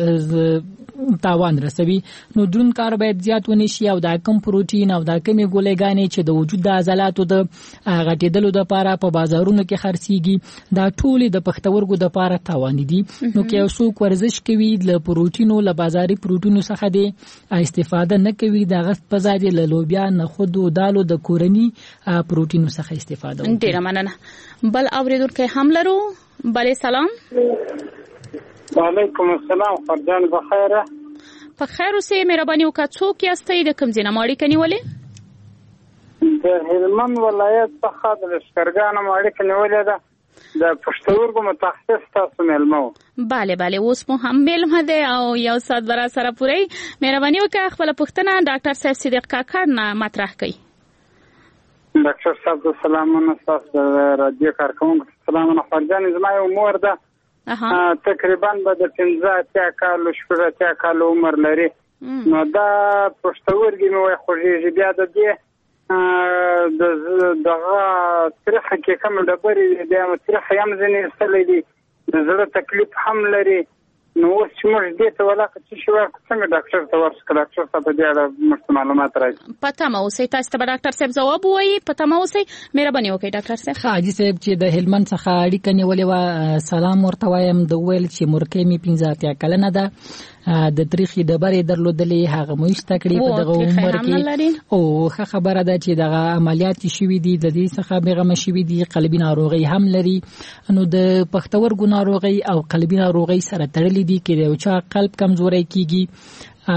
هم تاوان رسوي. نو دروند کار باید زیات ونشي او دا کم پروتین او دا کمی ګولېګانې چې د وجود د عضلاتو د غټېدلو لپاره په بازارونو کې خرڅيږي دا ټول د پښتورګو لپاره تاوان دي. نو کې یو څوک ورزش کوي له پروتینو له بازاري پروتینو څخه د استفاده نه کوي، دا غست په ځای د لوبیا نه خود او دالو د کورنی پروتینو څخه استفاده وکړي. ډیره مننه. بل اوریدونکو هم لرو. بله سلام. وعلیکم السلام. فرجان بخیره. په خیر اوسئ. مهرباني وکړئ څوک یاستئ د کوم ځای نه اړیکه نیولې؟ د هلمند ولایت څخه د لښکرګانو اړیکه نیولې ده. د پښتورګو متخصص تاسو مېلمه وو. بله اوس مو هم مېلمه دی او یو ساعت برا سره پوری. مهرباني وکړئ خپل پوښتنه ډاکټر صاحب صدیق کاکړ نه مطرح کړئ. ډاکټر صاحب سلامونه، تاسو رادیو کارکونکو سلامونه. فرجان زما یو مور ده تقریبا به د 15 کالو 16 کالو عمر لري. نو دا پښتورګي مې وای خوږیږي، بیا د دې دغه ترخه کې کوم ډبرې بیا ترخه هم ځنې استلې دي، د زړه تکلیف هم لري. نو اوس چې موږ دې ته ولاکه څه شي ورکړو څنګه ډاکټر ته ورسکه؟ ډاکټر صاحب په دې اړه موږ معلومات راځي. پته مو اوسئ، تاسو ته به ډاکټر صاحب ځواب وایي. پته مو اوسئ. مهرباني وکړئ ډاکټر صاحب. حاجی صاحب چې د هلمند څخه اړیکه نیولې و، سلام ورته وایم. د ویل چې مورکې مې 15 کلنه ده، د تاریخي ډبرې درلودلې، هغه مو استکړې په دغه عمر کې او ښه خبره ده چې دغه عملیات شوي دي، د دې څخه بیغمه شوي دي، قلبي ناروغي هم لري. نو د پښتورګو ناروغي او قلبي ناروغي سره تړلې دي کې د یو چا قلب کمزوري کیږي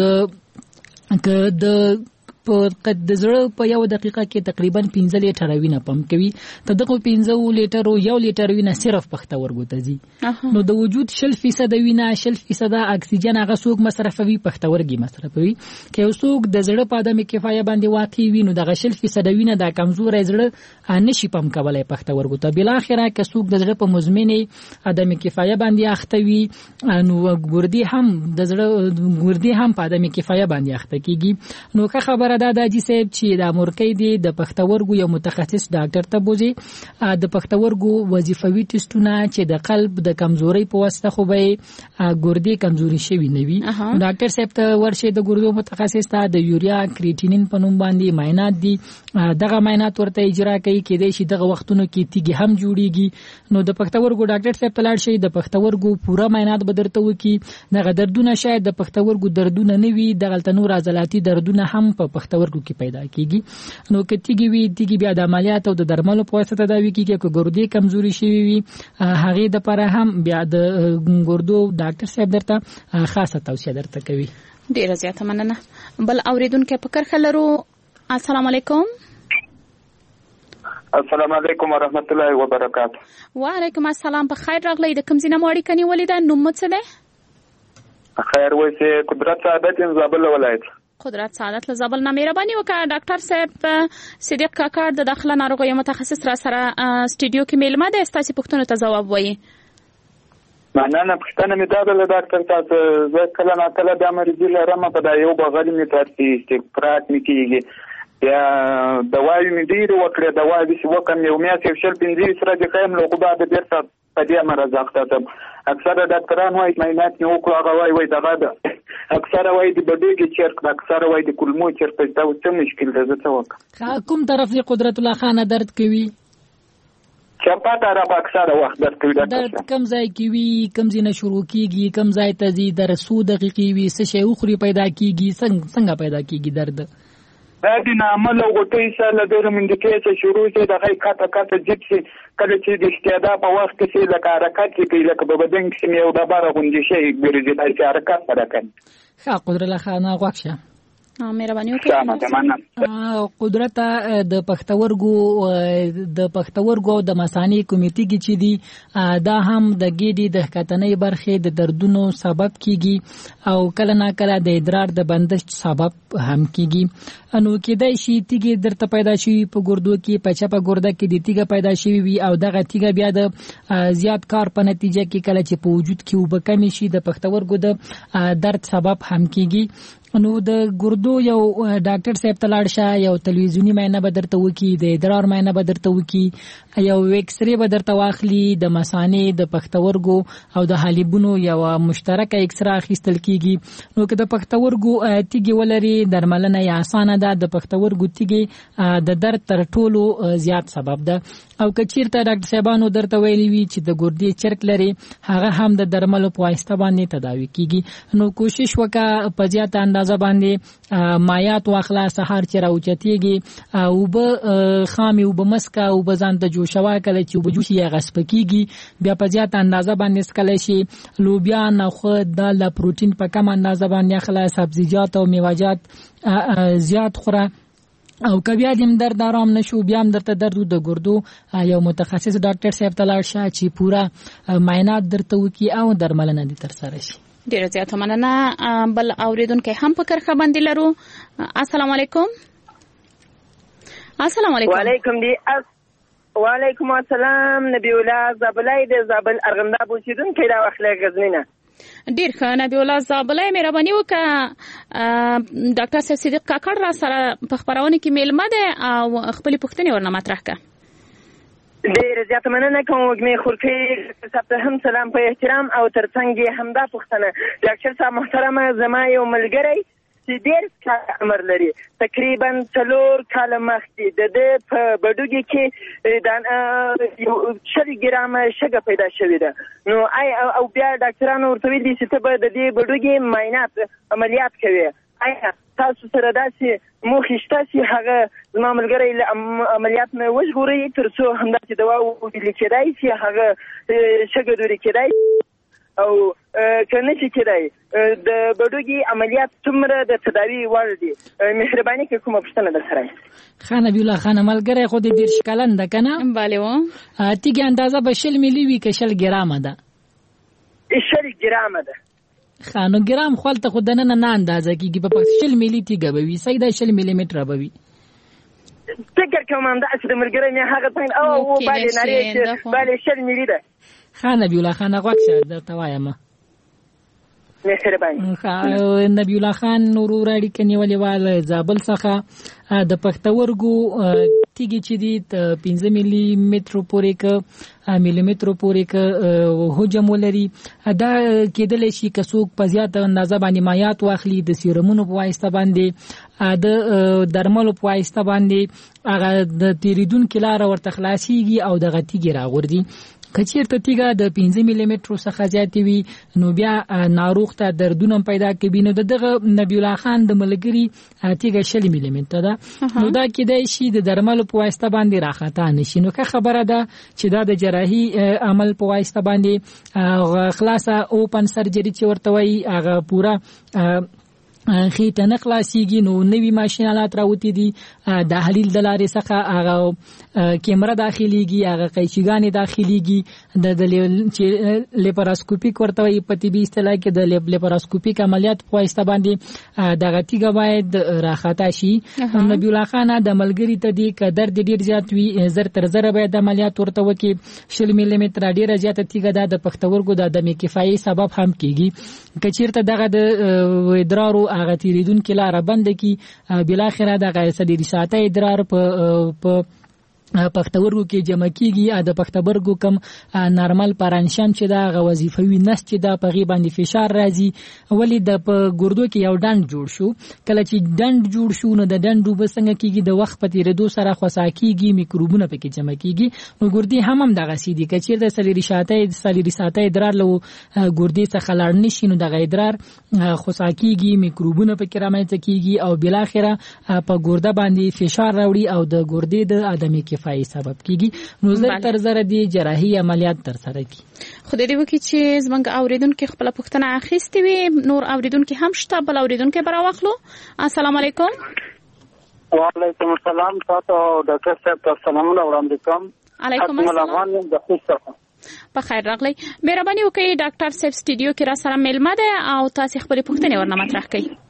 او د په د زړه په یو دقیقه کې تقریبا 15 لیټر وینه پمپ کوي. ته دغه 15 لیټر او 1 لیټر وینه صرف پښتورګو ته ځي. نو د وجود 0% وینه 0% اکسیجن هغه څوک مصرفوي، پښتورګي مصرفوي. که یو څوک د زړه په عدم کفایه باندې واقع وي، نو دغه 0% وینه د کمزوري زړه نشي پمپ کولای پښتورګو ته. بل اخره که څوک د زړه په مزمنه عدم کفایه باندې اخته وي، نو ګردي هم د زړه ګردي هم په عدم کفایه باندې اخته کیږي. نو که خبر دا د جی صاحب چې د مورکې دی د پښتورګو یو متخصص ډاکټر ته بوزي، د پښتورګو وظیفوي ټیسټونه چې د قلب د کمزوري په واسطه خو به ګردې کمزوري شوی نه وي. ډاکټر صاحب ته ورشه د ګردو متخصص ته د یوریا کریټینین په نوم باندې معاینات دي، دغه معاینات ورته اجرا کوي، کې د شي دغه وختونو کې تیږي هم جوړیږي. نو د پښتورګو ډاکټر صاحب ته لاړ شي، د پښتورګو پوره معاینات بدرته وکي. دغه دردونه شاید د پښتورګو دردونه نه وي، دغه تنور عضلاتي دردونه هم په پښتورګو کې پیدا کیږي. نو کتیږي وی دیږي بیا د عملیات او د درملو په واسطه دا وی کیږي چې ګردې کمزوري شي وي، هغه د لپاره هم بیا د ګردو ډاکټر صاحب درته خاصه توصیه درته کوي. ډیره زیاته مننه. بل اوریدونکو په کرخه لرو. السلام علیکم. السلام علیکم ورحمت الله وبرکاته. وعلیکم السلام. په خیر راغلی. د کوم ځای نه اړیکه نیولې ده؟ نوم څه دی؟ خیر وایي قدرت سعادت زابل ولایت. قدرت سعادت له زابل نه. مهرباني وکړه ډاکټر صاحب صدیق کاکړ د داخله ناروغیو متخصص را سره سټوډیو کې مېلمه دی، ستاسو پوښتنو ته ځواب وایي. مننه. پوښتنه مې دا ده ډاکټر صاحب، زه کله ناکله د مریض لرم په دا یو بغل مې ترسي استفراغ مې کیږي، یا دوايي مې ډېر وکړه، دوايي چې وکم یو میاشت یو شل 15 سره د قیم له خو بعد بیرته په دې مرز اخته. اکثره ډاکټران وایي معاینات نه وکړو، هغه وایي دغه ده، اکثره وایي د بډېږي چرک، اکثره وایي د کولمو چرک. دا څه مشکل ده؟ زه څه وکړم؟ کوم طرف دی قدرت الله خان درد کوي؟ چپا طرف اکثره وخت درد کوي. درد کم ځای کې وي، کم ځای نه شروع کیږي، کم ځای ته ځي، در 100 دقیقې وي، څه شی اخري پیدا کیږي، څنګه پیدا کیږي درد؟ دا د نامل او غټي سره د رومندکې شروع شي، د غي کاته جپسي کله چې د استعداد په وخت کې لکه حرکت کوي، لکه په بدن کې یو د بار غونډي شي ګرځي، د حرکت سره کوي. ښه قدرت الله خان غوښه. مهرباني وکړئ. قدرت د پښتورګو د مثانې کمیټې چې دي دا هم د ګیډې د ښکتنۍ برخې د دردونو سبب کیږي او کله نا کله د ادرار د بندش سبب هم کیږي. انو کېدای شي تیږه درته پیدا شي په ګردو کې، په چپه ګرده کې د تیږه پیدا شي وي او دغه تیږه بیا د زیات کار په نتیجه کې کله چې په وجود کې وبکمې شي د پښتورګو د درد سبب هم کیږي. نو د ګردو یو ډاکټر صاحب ته لاړ شه، یو تلویزیونی معاینه به درته وکړي، د ادرار معاینه به درته وکړي، یو ایکس ری به درته واخلي، د مثانې، د پښتورګو او د حالبونو یو مشترکه ایکس را اخیستل کیږي. نو که د پښتورګو تیږې ولري درملنه یې اسانه ده. د پښتورګو تیږې د درد تر ټولو زیات سبب ده. او که چیرته ډاکټر صاحبانو درته ویلي وي چې د ګردې چرک لري، هغه هم د درملو په واسطه باندې تداوي کیږي. نو کوشش وکړه په زیاته اندازه باندې مایات واخلا، سهار چې راوچتېږي او به خامي او به مسکا او به ځان ته جوشوا کله چې به جوشي هغه سپکیږي، بیا په زیاته اندازه باندې سکلی شي. لوبیا، نخود، دال، پروتین په کم اندازه باندې اخلا، سبزیجات او میوه‌جات زیات خوره. او که بیا دیم درد آرام نشو، بیا هم درته درد د ګردو یو متخصص ډاکټر صاحب ته لاړ شه چې پورا معاینات درته وکړي او درملنه دې ترسره شي. ډیره زیاته مننه. بل اوریدونکو هم په کرخه باندې لرو. السلام علیکم. السلام علیکم. وعلیکم السلام. نبی الله زابلای د زابل ارغنداب اوسیدونکو دا اخلاق غزنینه. ډیر ښه نبی الله زابلای، مهرباني وکړه ډاکټر صدیق کاکړ را سره په خبرونه کې میلمه ده او خپل پوښتنې ورنه مطرح کړه. ډیر زیاته مننه کوم وګمې خورپی صاحب هم سلام په احترام او ترڅنګ همدا پوښتنه. ډاکټر صاحب محترمه، زما یو ملګری چې ډیر کال عمر لري، تقریبا 4 کال مخکې د دې په بډوګي کې 40 ګرامه شګه پیدا شوې ده. نو او بیا ډاکټرانو ورته ویلي چې ته به د دې بډوګي معاینات عملیات کوي. آیا تاسو سره داسې موخې شته چې هغه زما ملګری له عملیات نه وژغوري تر څو همداسې دوا ولیکل کېدای شي هغه شګه دوری کېدای او کنه چې کېدای د بډوګي عملیات څومره د تداوی وړ دي؟ مهرباني کوئ کومه پوښتنه درسره. خان نبی الله خان ملګری خو د 10 کلن ده کنه؟ بله و. تیږه اندازه به 40 ملي وي که 40 ګرامه ده؟ 40 ګرامه ده. خانو ګرام خپل ته خودنه نه اندازه کیږي، په 40 ملي تیږه به وي، سیدا 40 ملي متر به وي. فکر کوم هم دا چې د ملګری نه هغه څنګه او باندې نری باندې 40 ملي ده. خان نبی الله خان غوښه درته وایم. مهرباني. نبی الله خان نور اړیکې نیولې وال زابل څخه د پښتورګو تیږي چې دي 15 ملي متر پورې ک ملي متر پورې ک حجم ولري. دا کېدل شي که څوک په زیاته اندازه باندې مایات واخلي، د سیرمونو په واسطه باندې، د درملو په واسطه باندې هغه د تیریدونکو لار ورته خلاصيږي او د غتیږي راغورځي. کچیرته تیګه د 15 ملي متر څخه زیاتې وي نو بیا ناروغ ته دردونه پیدا کوي. نو دغه نبی الله خان د ملګری تیګه 40 ملي متر ده. نو دا کېدای شي د درملو په واسطه باندې راخته نشي. نو که خبره ده چې دا د جراحي عمل په واسطه باندې خلاصه اوپن سرجری چې ورته وایي هغه پورا خېټه نه خلاصيږي، نو نوي ماشینالات راوتی دي د تحلیل د لارې څخه هغه کیمرا داخليږي، هغه قیچیګانې داخليږي، د چې لیپاراسکوپیک ورته وي په طبي اصطلاح کې د لیپاراسکوپیک عملیات په واسطه باندې د غتیګه باید راخته شي. نبی الله خان د ملګری ته دی ک درد ډیر زیات وي، زر تر زر باید عملیات ورته وکي. 40 ملي متر ډیره زیاته تیګه د پښتورګو د دمې کفایي سبب هم کیږي. کچیرته دغه د ادرارو هغه تیریدونکو لار بند کی بل اخره دغه سړي ساته ادرار په پښتورګو کې جمع کیږي. د پښتورګو کم نارمل پرانشم چې دا وظیفوي نس چې دا په غي باندې فشار راځي. ولی د ګردو کې یو ډند جوړ شو، کله چې ډند جوړ شو نو د ډندو بسنګ کیږي د وخت په تیریدو سره خصا کیږي، میکروبونه پکې جمع کیږي. نو ګردې هم دغه سیدي کچیر د سلیری ساته ادرار له ګردې څخه لاړ نشي نو دغه ادرار خصا کیږي، میکروبونه پکې رامنځته کیږي او بل اخره په ګرده باندې فشار راوړي او د ګردې د ادمي فای سبب کیږي. نو زر تر زر دی جراحي عملیات تر سره کی. خدای دې وکړي چې زمونږ اوریدونکو خپل پوښتنه اخیستې وي. نور اوریدونکو هم شته، بل اوریدونکو برا واخلو. السلام علیکم. وعلیکم السلام. تاسو ډاکټر صاحب ته سلامونه وړاندې کوم. علیکم السلام. په خیر راغلی. مهرباني وکړئ ډاکټر صاحب سټوډیو کې را سره میلمه ده او تاسو خپل پوښتنه ورنه مطرح کړئ.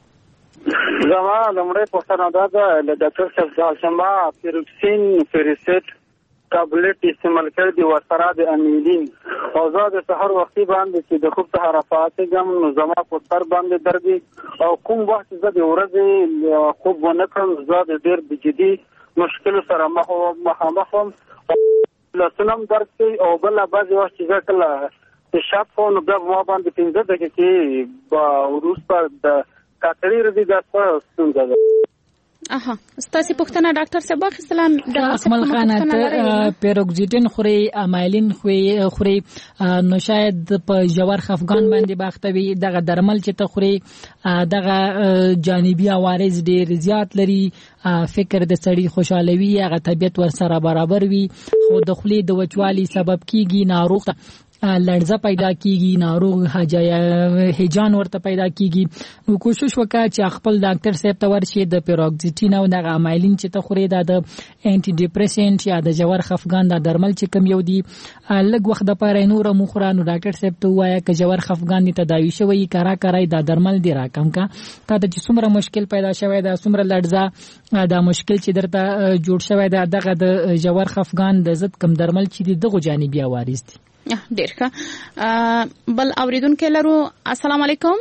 زما لمړی پوښتنه دا ده له ډاکټر صاحب ځما پیروکسین فریسټ ټابلیټ استعمال کړی دی ورسره د امیلین او زه د سحر وختي باندې چې د خوب څخه راپاڅېږم نو زما په سر باندې درد او کوم وخت زه د ورځې خوب ونه کړم زه د ډېر جدي مشکل سره مخامخ وم لاسونه هم درد کوي او بله بعضې وخت چې زه کله پیشاب کوم نو بیا ما باندې 15 دقیقې وروسته د کاکړي رضي دا څه ستونزه ده. ستاسو پوښتنه ډاکټر صاحب واخیستلم د اکمل خان ته پیروکسیټین خوري امایلین خوري نو شاید په جوار خفقان باندې باختوي دغه درمل چې ته خوري دغه جانبي عوارض ډیر زیات لري فکر د سړی خوشالوي هغه طبيعت ور سره برابر وي خو د خولې د وچوالي سبب کیږي ناروغ لړزه پیدا کیږي ناروغ هیجان ورته پیدا کیږي نو کوشش وکړه چې خپل ډاکټر صاحب ته ورشي د پیروکسیټین او د امایلین چې ته خوري د انټي ډیپریسنټ یا د جوار خفقان د درمل چې کم یو دي لږ وخت د پاره نور مخره نو ډاکټر صاحب ته وایا چې جوار خفقان دي تداوي شوی کرای د درمل دی راکم کا ته چې څومره مشکل پیدا شوی دا څومره لړزه دا مشکل چې درته جوړ شوی دا دغه د جوار خفقان د ضد کم درمل چې دغه جانبي عوارض دي. ډیر ښه بل اوریدونکو لرو. السلام علیکم.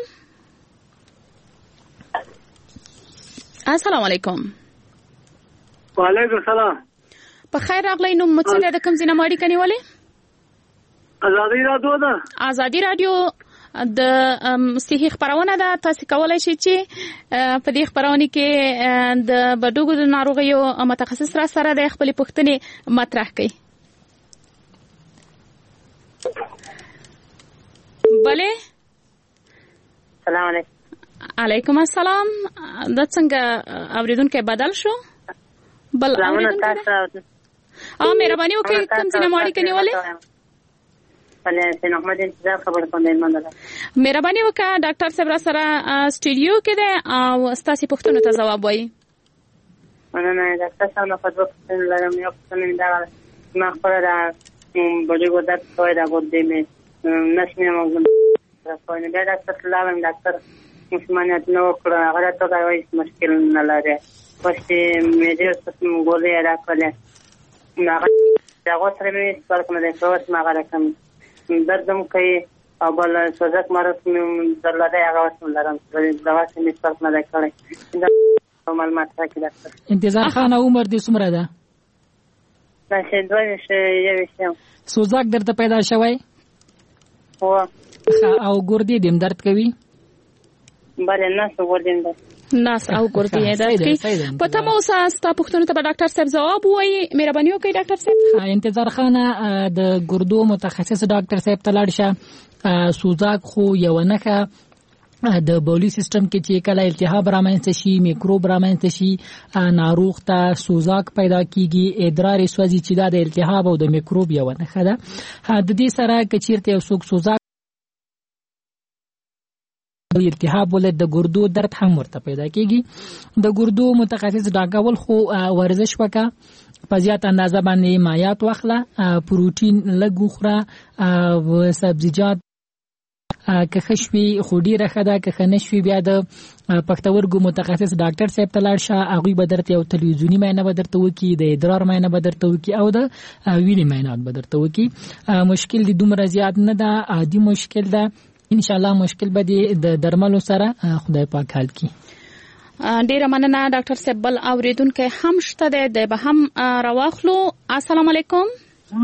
السلام علیکم. وعلیکم السلام. په خیر راغلی. نو مڅله د کوم ځای نه ماړی کنيولې؟ ازادي رادیو ده. ازادي رادیو د صحي خبرونه ده. تاسو کولای شئ چې په دې خبرونه کې د بډوګو د ناروغیو متخصص را سره د خپل پوښتنې مطرح کړئ. بله. سلام علیکم. علیکم السلام. د څنګه اوریدونکو بدل شو؟ بل اوریدونکو مهرباني وکړئ کوم څه نه ماړی کنيولې؟ بله سین احمد انتظار خبر کوم مننه. مهرباني وکړه ډاکټر صاحب را سره سټډیو کې ده او ستاسو پوښتنو ته جواب وایي. مننه ډاکټر صاحب نو پدې لرم یو څه دا ما خبره ده بډې ودات کوي دا ګوندې مې نشمه موږ راځو نه دا څه لالم ډاکټر مسلمانات نو کړه هغه ته دا وایي مشکل نه لري پښې مې دې څه ګولې راکړل نه دا غوښتل مې سوال کوم د پروت ما غره کوم دردم کوي او بل سوزک مرض مې درلته هغه وسم لرم دا واسه مې سوال نه کړی دا معلومات راکړه ډاکټر. انتظار خان عمر دې څومره ده؟ نشه دوه یو سوزاک درته پیدا شوی؟ هو. او ګردې دیم درد کوي؟ بله ناس ګردې درد ناس او ګردې درد کوي. پته مو ستا پوښتنو ته به ډاکټر صاحب جواب وایي. مهرباني وکړئ ډاکټر صاحب. انتظار خانه د ګردو متخصص ډاکټر صاحب ته لاړ شه. سوزاک خو یو نه د بولی سیستم کې چې کله التهاب رامنځته شي میکروب رامنځته شي ناروغ ته سوزاک پیدا کیږي ادرار سوځي چې دا د التهاب او د میکروب یو نه خده د دې سره کچیرته یو سوزاک التهاب ولې د ګردو درد هم ورته پیدا کیږي. د ګردو متخصص ډاکټر خو ورزش وکړه په زیات اندازه باندې مایعات واخله پروتین لږ وخوره سبزیجات که خشوي خو ډیره خده که خنشوي بیا د پښتورګو متخصص ډاکټر صاحب ته لاړ شه هغه به درته یو تلویزیونی معاینه به درته وکي د ادرار معاینه به درته وکي او د وینې معاینات به درته وکي. مشکل دي دومره زیات نه ده عادي مشکل ده ان شاء الله مشکل به د درملو سره خدای پاک حل کړي. ډیره مننه ډاکټر صاحب. بل اوریدونکو هم شته د به هم راواخلو. السلام علیکم.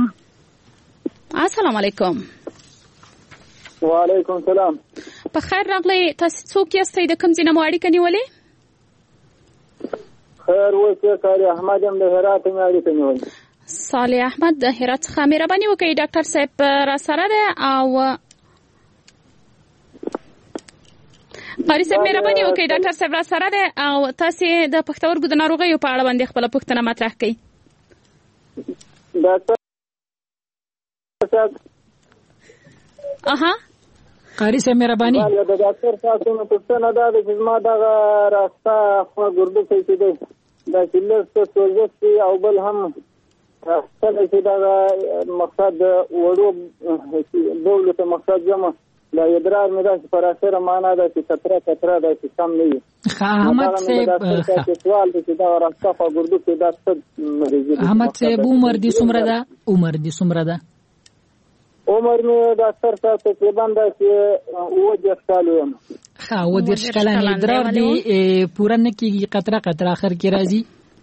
السلام علیکم. وعلیکم السلام. په خیر راغلی. تاسو څوک یاستئ د کوم ځای نه مو اړیکه نیولې؟ خیر اوسه صالح احمد هم د هرات نه اړیکه نیولې. صالح احمد د هرات څخه. مهرباني وکړئ ډاکټر صاحب را سره ده او قاری صاحب مهرباني وکړئ ډاکټر صاحب را سره ده او تاسو د پښتورګو د ناروغیو په اړه باندې خپل پوښتنه مطرح کړئ. ډاکټر قاری صاحب مهرباني. د ډاکټر صاحب څخه پوښتنه ده چې ما دا راستا خو ګردو کې دي دا چې سوزش او بل هم څه چې دا مقصد وړو دولت مقصد جمع دا ادرار مې داسې پر اخره معنا ده چې کتره داسې سم نه وي. احمد صاحب سوال دی چې دا راستفا ګردو کې دا څه مریض دی. احمد صاحب عمر دې څومره ده؟ عمر مې ډاکټر صاحب تقریبا دا چې 20 کال یم. ها 20 کال نه ادرار دی پورا نه کیږي قطره اخر کې راځي.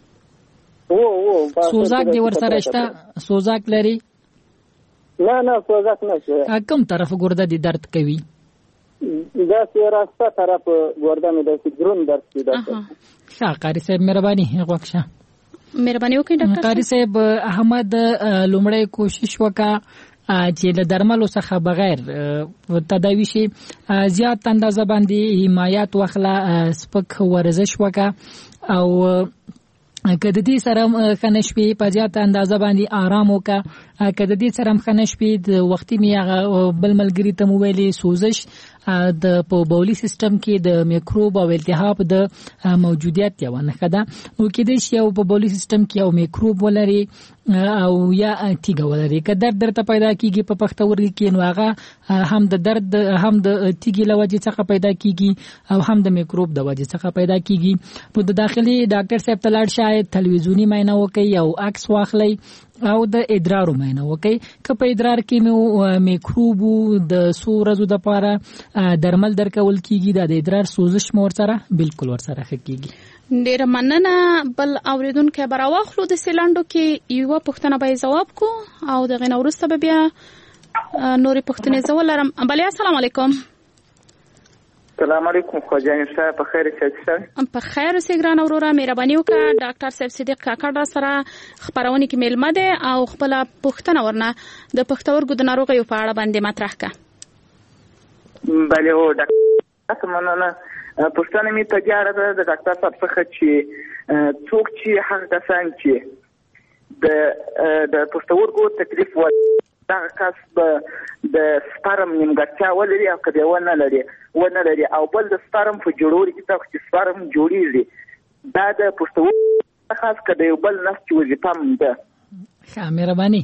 سوزاک دی ور سره شته؟ سوزاک لري؟ نه سوزاک نشته. کوم طرف ګرده دی درد کوي؟ دا راسته طرف ګرده مې د ګرون درد کوي. ښه قاری صاحب مهرباني وکړه. مهرباني وکړئ ډاکټر قاری صاحب. احمد لومړی کوشش وکړه چې د درملو څخه بغیر تداوی شي، زیات اندازه باندې حمایت واخله، سپک ورزش وکړه او کله دې سره خنشپی په زیات اندازه باندې آرام وکړه. کله دې سره خنشپی د وختي میغه بل ملګری ته مویلې سوزش د په بولی سیستم کې د میکروب او التهاب د موجودیت یو نه خده نو کې د شی او په بولی سیستم کې او میکروب ولري او یا تیګه ولري. که درد پیدا کیږي په پښتورګي کې نو هغه هم د درد هم د تیګي لوجه څخه پیدا کیږي او هم د میکروب د وجه څخه پیدا کیږي. نو د داخلي ډاکټر صاحب ته لاړ شاید تلویزیونی معاینه وکړي او عکس واخلي او د ادرار معاینه وکړي. که په ادرار کې میکروب د څو ورځو لپاره درمل درکول کیږي د ادرار سوزش مور سره بالکل ور سره کیږي. ډیر مننه. بل اوریدونکو به راوخلو د سیلانډو کې یو پوښتنه به جواب کو او دغه نورسته به بیا نورې پوښتنې زولرم. بله السلام علیکم. السلام علیکم خواجه صاحب. په خیر اوسئ. په خیر اوسئ ګران اورورا. مهرباني وکړه ډاکټر صاحب صدیق کاکړ را سره خبرونه کې میلمه ده او خپل پوښتنه ورنه د پښتورګو د ناروغیو په اړه باندې مطرح کړه. بله هو ډاکټر مننه. پوښتنه می ته جوړه ده د ډاکټر صاحب څخه چې څوک چې هغه کسان چې د پښتورګو تکلیف و دا کس د سپرم نیمګړتیا ولري او کله ونه لري او بل د سپرم په جوړولو کې چې سپرم جوړیږي دا د پښتورګو خاص کده یو بل نس چې وظیفه هم ده. ښه مهرباني.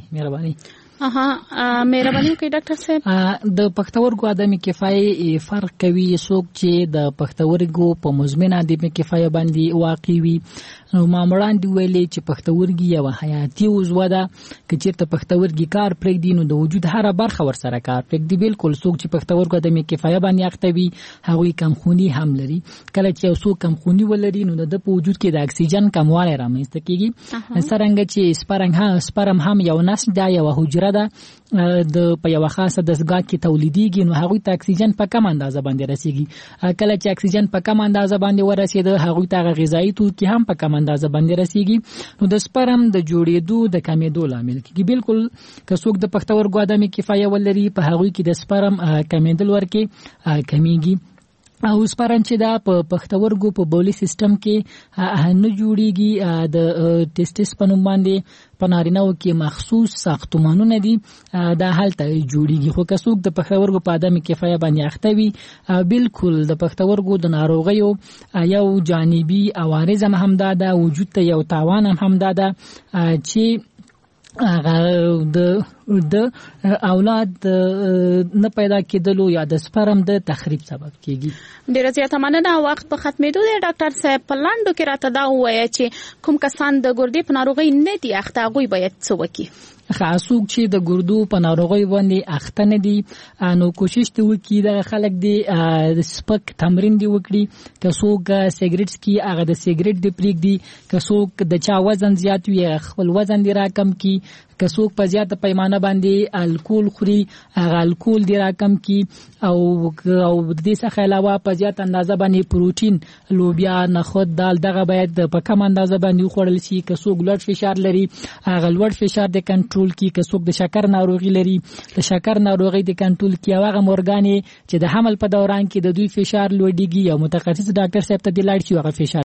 مهرباني کوي ډاکټر صاحب. د پښتورګو عدم کفایه فرق کوي څوک چې د پښتورګو په مزمن عدم کفایه باندې واقع وي. نو ماموران دی ویلي چې پښتورګي یو حیاتي عضو ده. که چیرته پښتورګي کار پرېږدي نو د وجود هر برخه ور سره کار پرېږدي. بالکل څوک چې پښتورګو عدم کفایه باندې اخته وي هغوی کمخوني هم لري. کله چې یو څوک کمخوني ولري نو د په وجود کې د اکسیجن کموالی رامنځته کیږي. څرنګه چې سپرم هم یو نسج ده، یو حجره ده د په یو خاصه دستګاه کې تولیديږي نو هغوی ته اکسیجن په کم اندازه باندې رسیږي. کله چې اکسیجن په کم اندازه باندې ورسېده هغوی ته غذایی توکي هم په کم اندازه باندې رسیږي نو د سپرم د جوړېدو د کمیدو لامل کیږي. بالکل که څوک د پښتورګو عدم کفایه ولري په هغوی کې د سپرم کمیدل ورکه کمیږي او سپرم چې دا په پښتورګو په بولی سیستم کې نه جوړیږي. د ټیسټس په نوم باندې په نارینه‌و کې مخصوص ساختمانونه دي دا هلته جوړیږي. خو که څوک د پښتورګو په عدم کفایه باندې اخته وي بالکل د پښتورګو د ناروغیو یو جانبي عوارض هم ده، وجود ته یو تاوان هم ده چې د اولاد نه پیدا کېدلو یا د سپرم د تخریب سبب کیږي. ډیره زیاته مننه. وخت په ختمېدو دی ډاکټر صاحب. په لاندو کې راته دا ووایي چې کوم کسان د ګردې په ناروغۍ نه دي اخته هغوی باید څه وکړي؟ خاصوک چې د ګردو په ناروغۍ باندې اخته نه دي نو کوشش ته وکړي د خلک دی سپک تمرین دی وکړي. که څوک سیګریټ کی هغه د سیګریټ دی پرېږدي. که څوک د چا وزن زیات وي خپل وزن دی راکم کی. که څوک په زیاته پیمانه باندې الکول خوري هغه الکول دی راکم کی او د دې څخه علاوه په زیات اندازه باندې پروتین لوبیا نخود دال دغه باید په کم اندازه باندې خوړل شي. که څوک لوړ فشار لري هغه لوړ فشار د کنټرول کی. که څوک د شکر ناروغي لري د شکر ناروغي د کنټرول کی. هغه مورګانې چې د حمل په دوران کې د دوی فشار لوړیږي او متخصص ډاکټر صاحب ته دی لاړ شي هغه فشار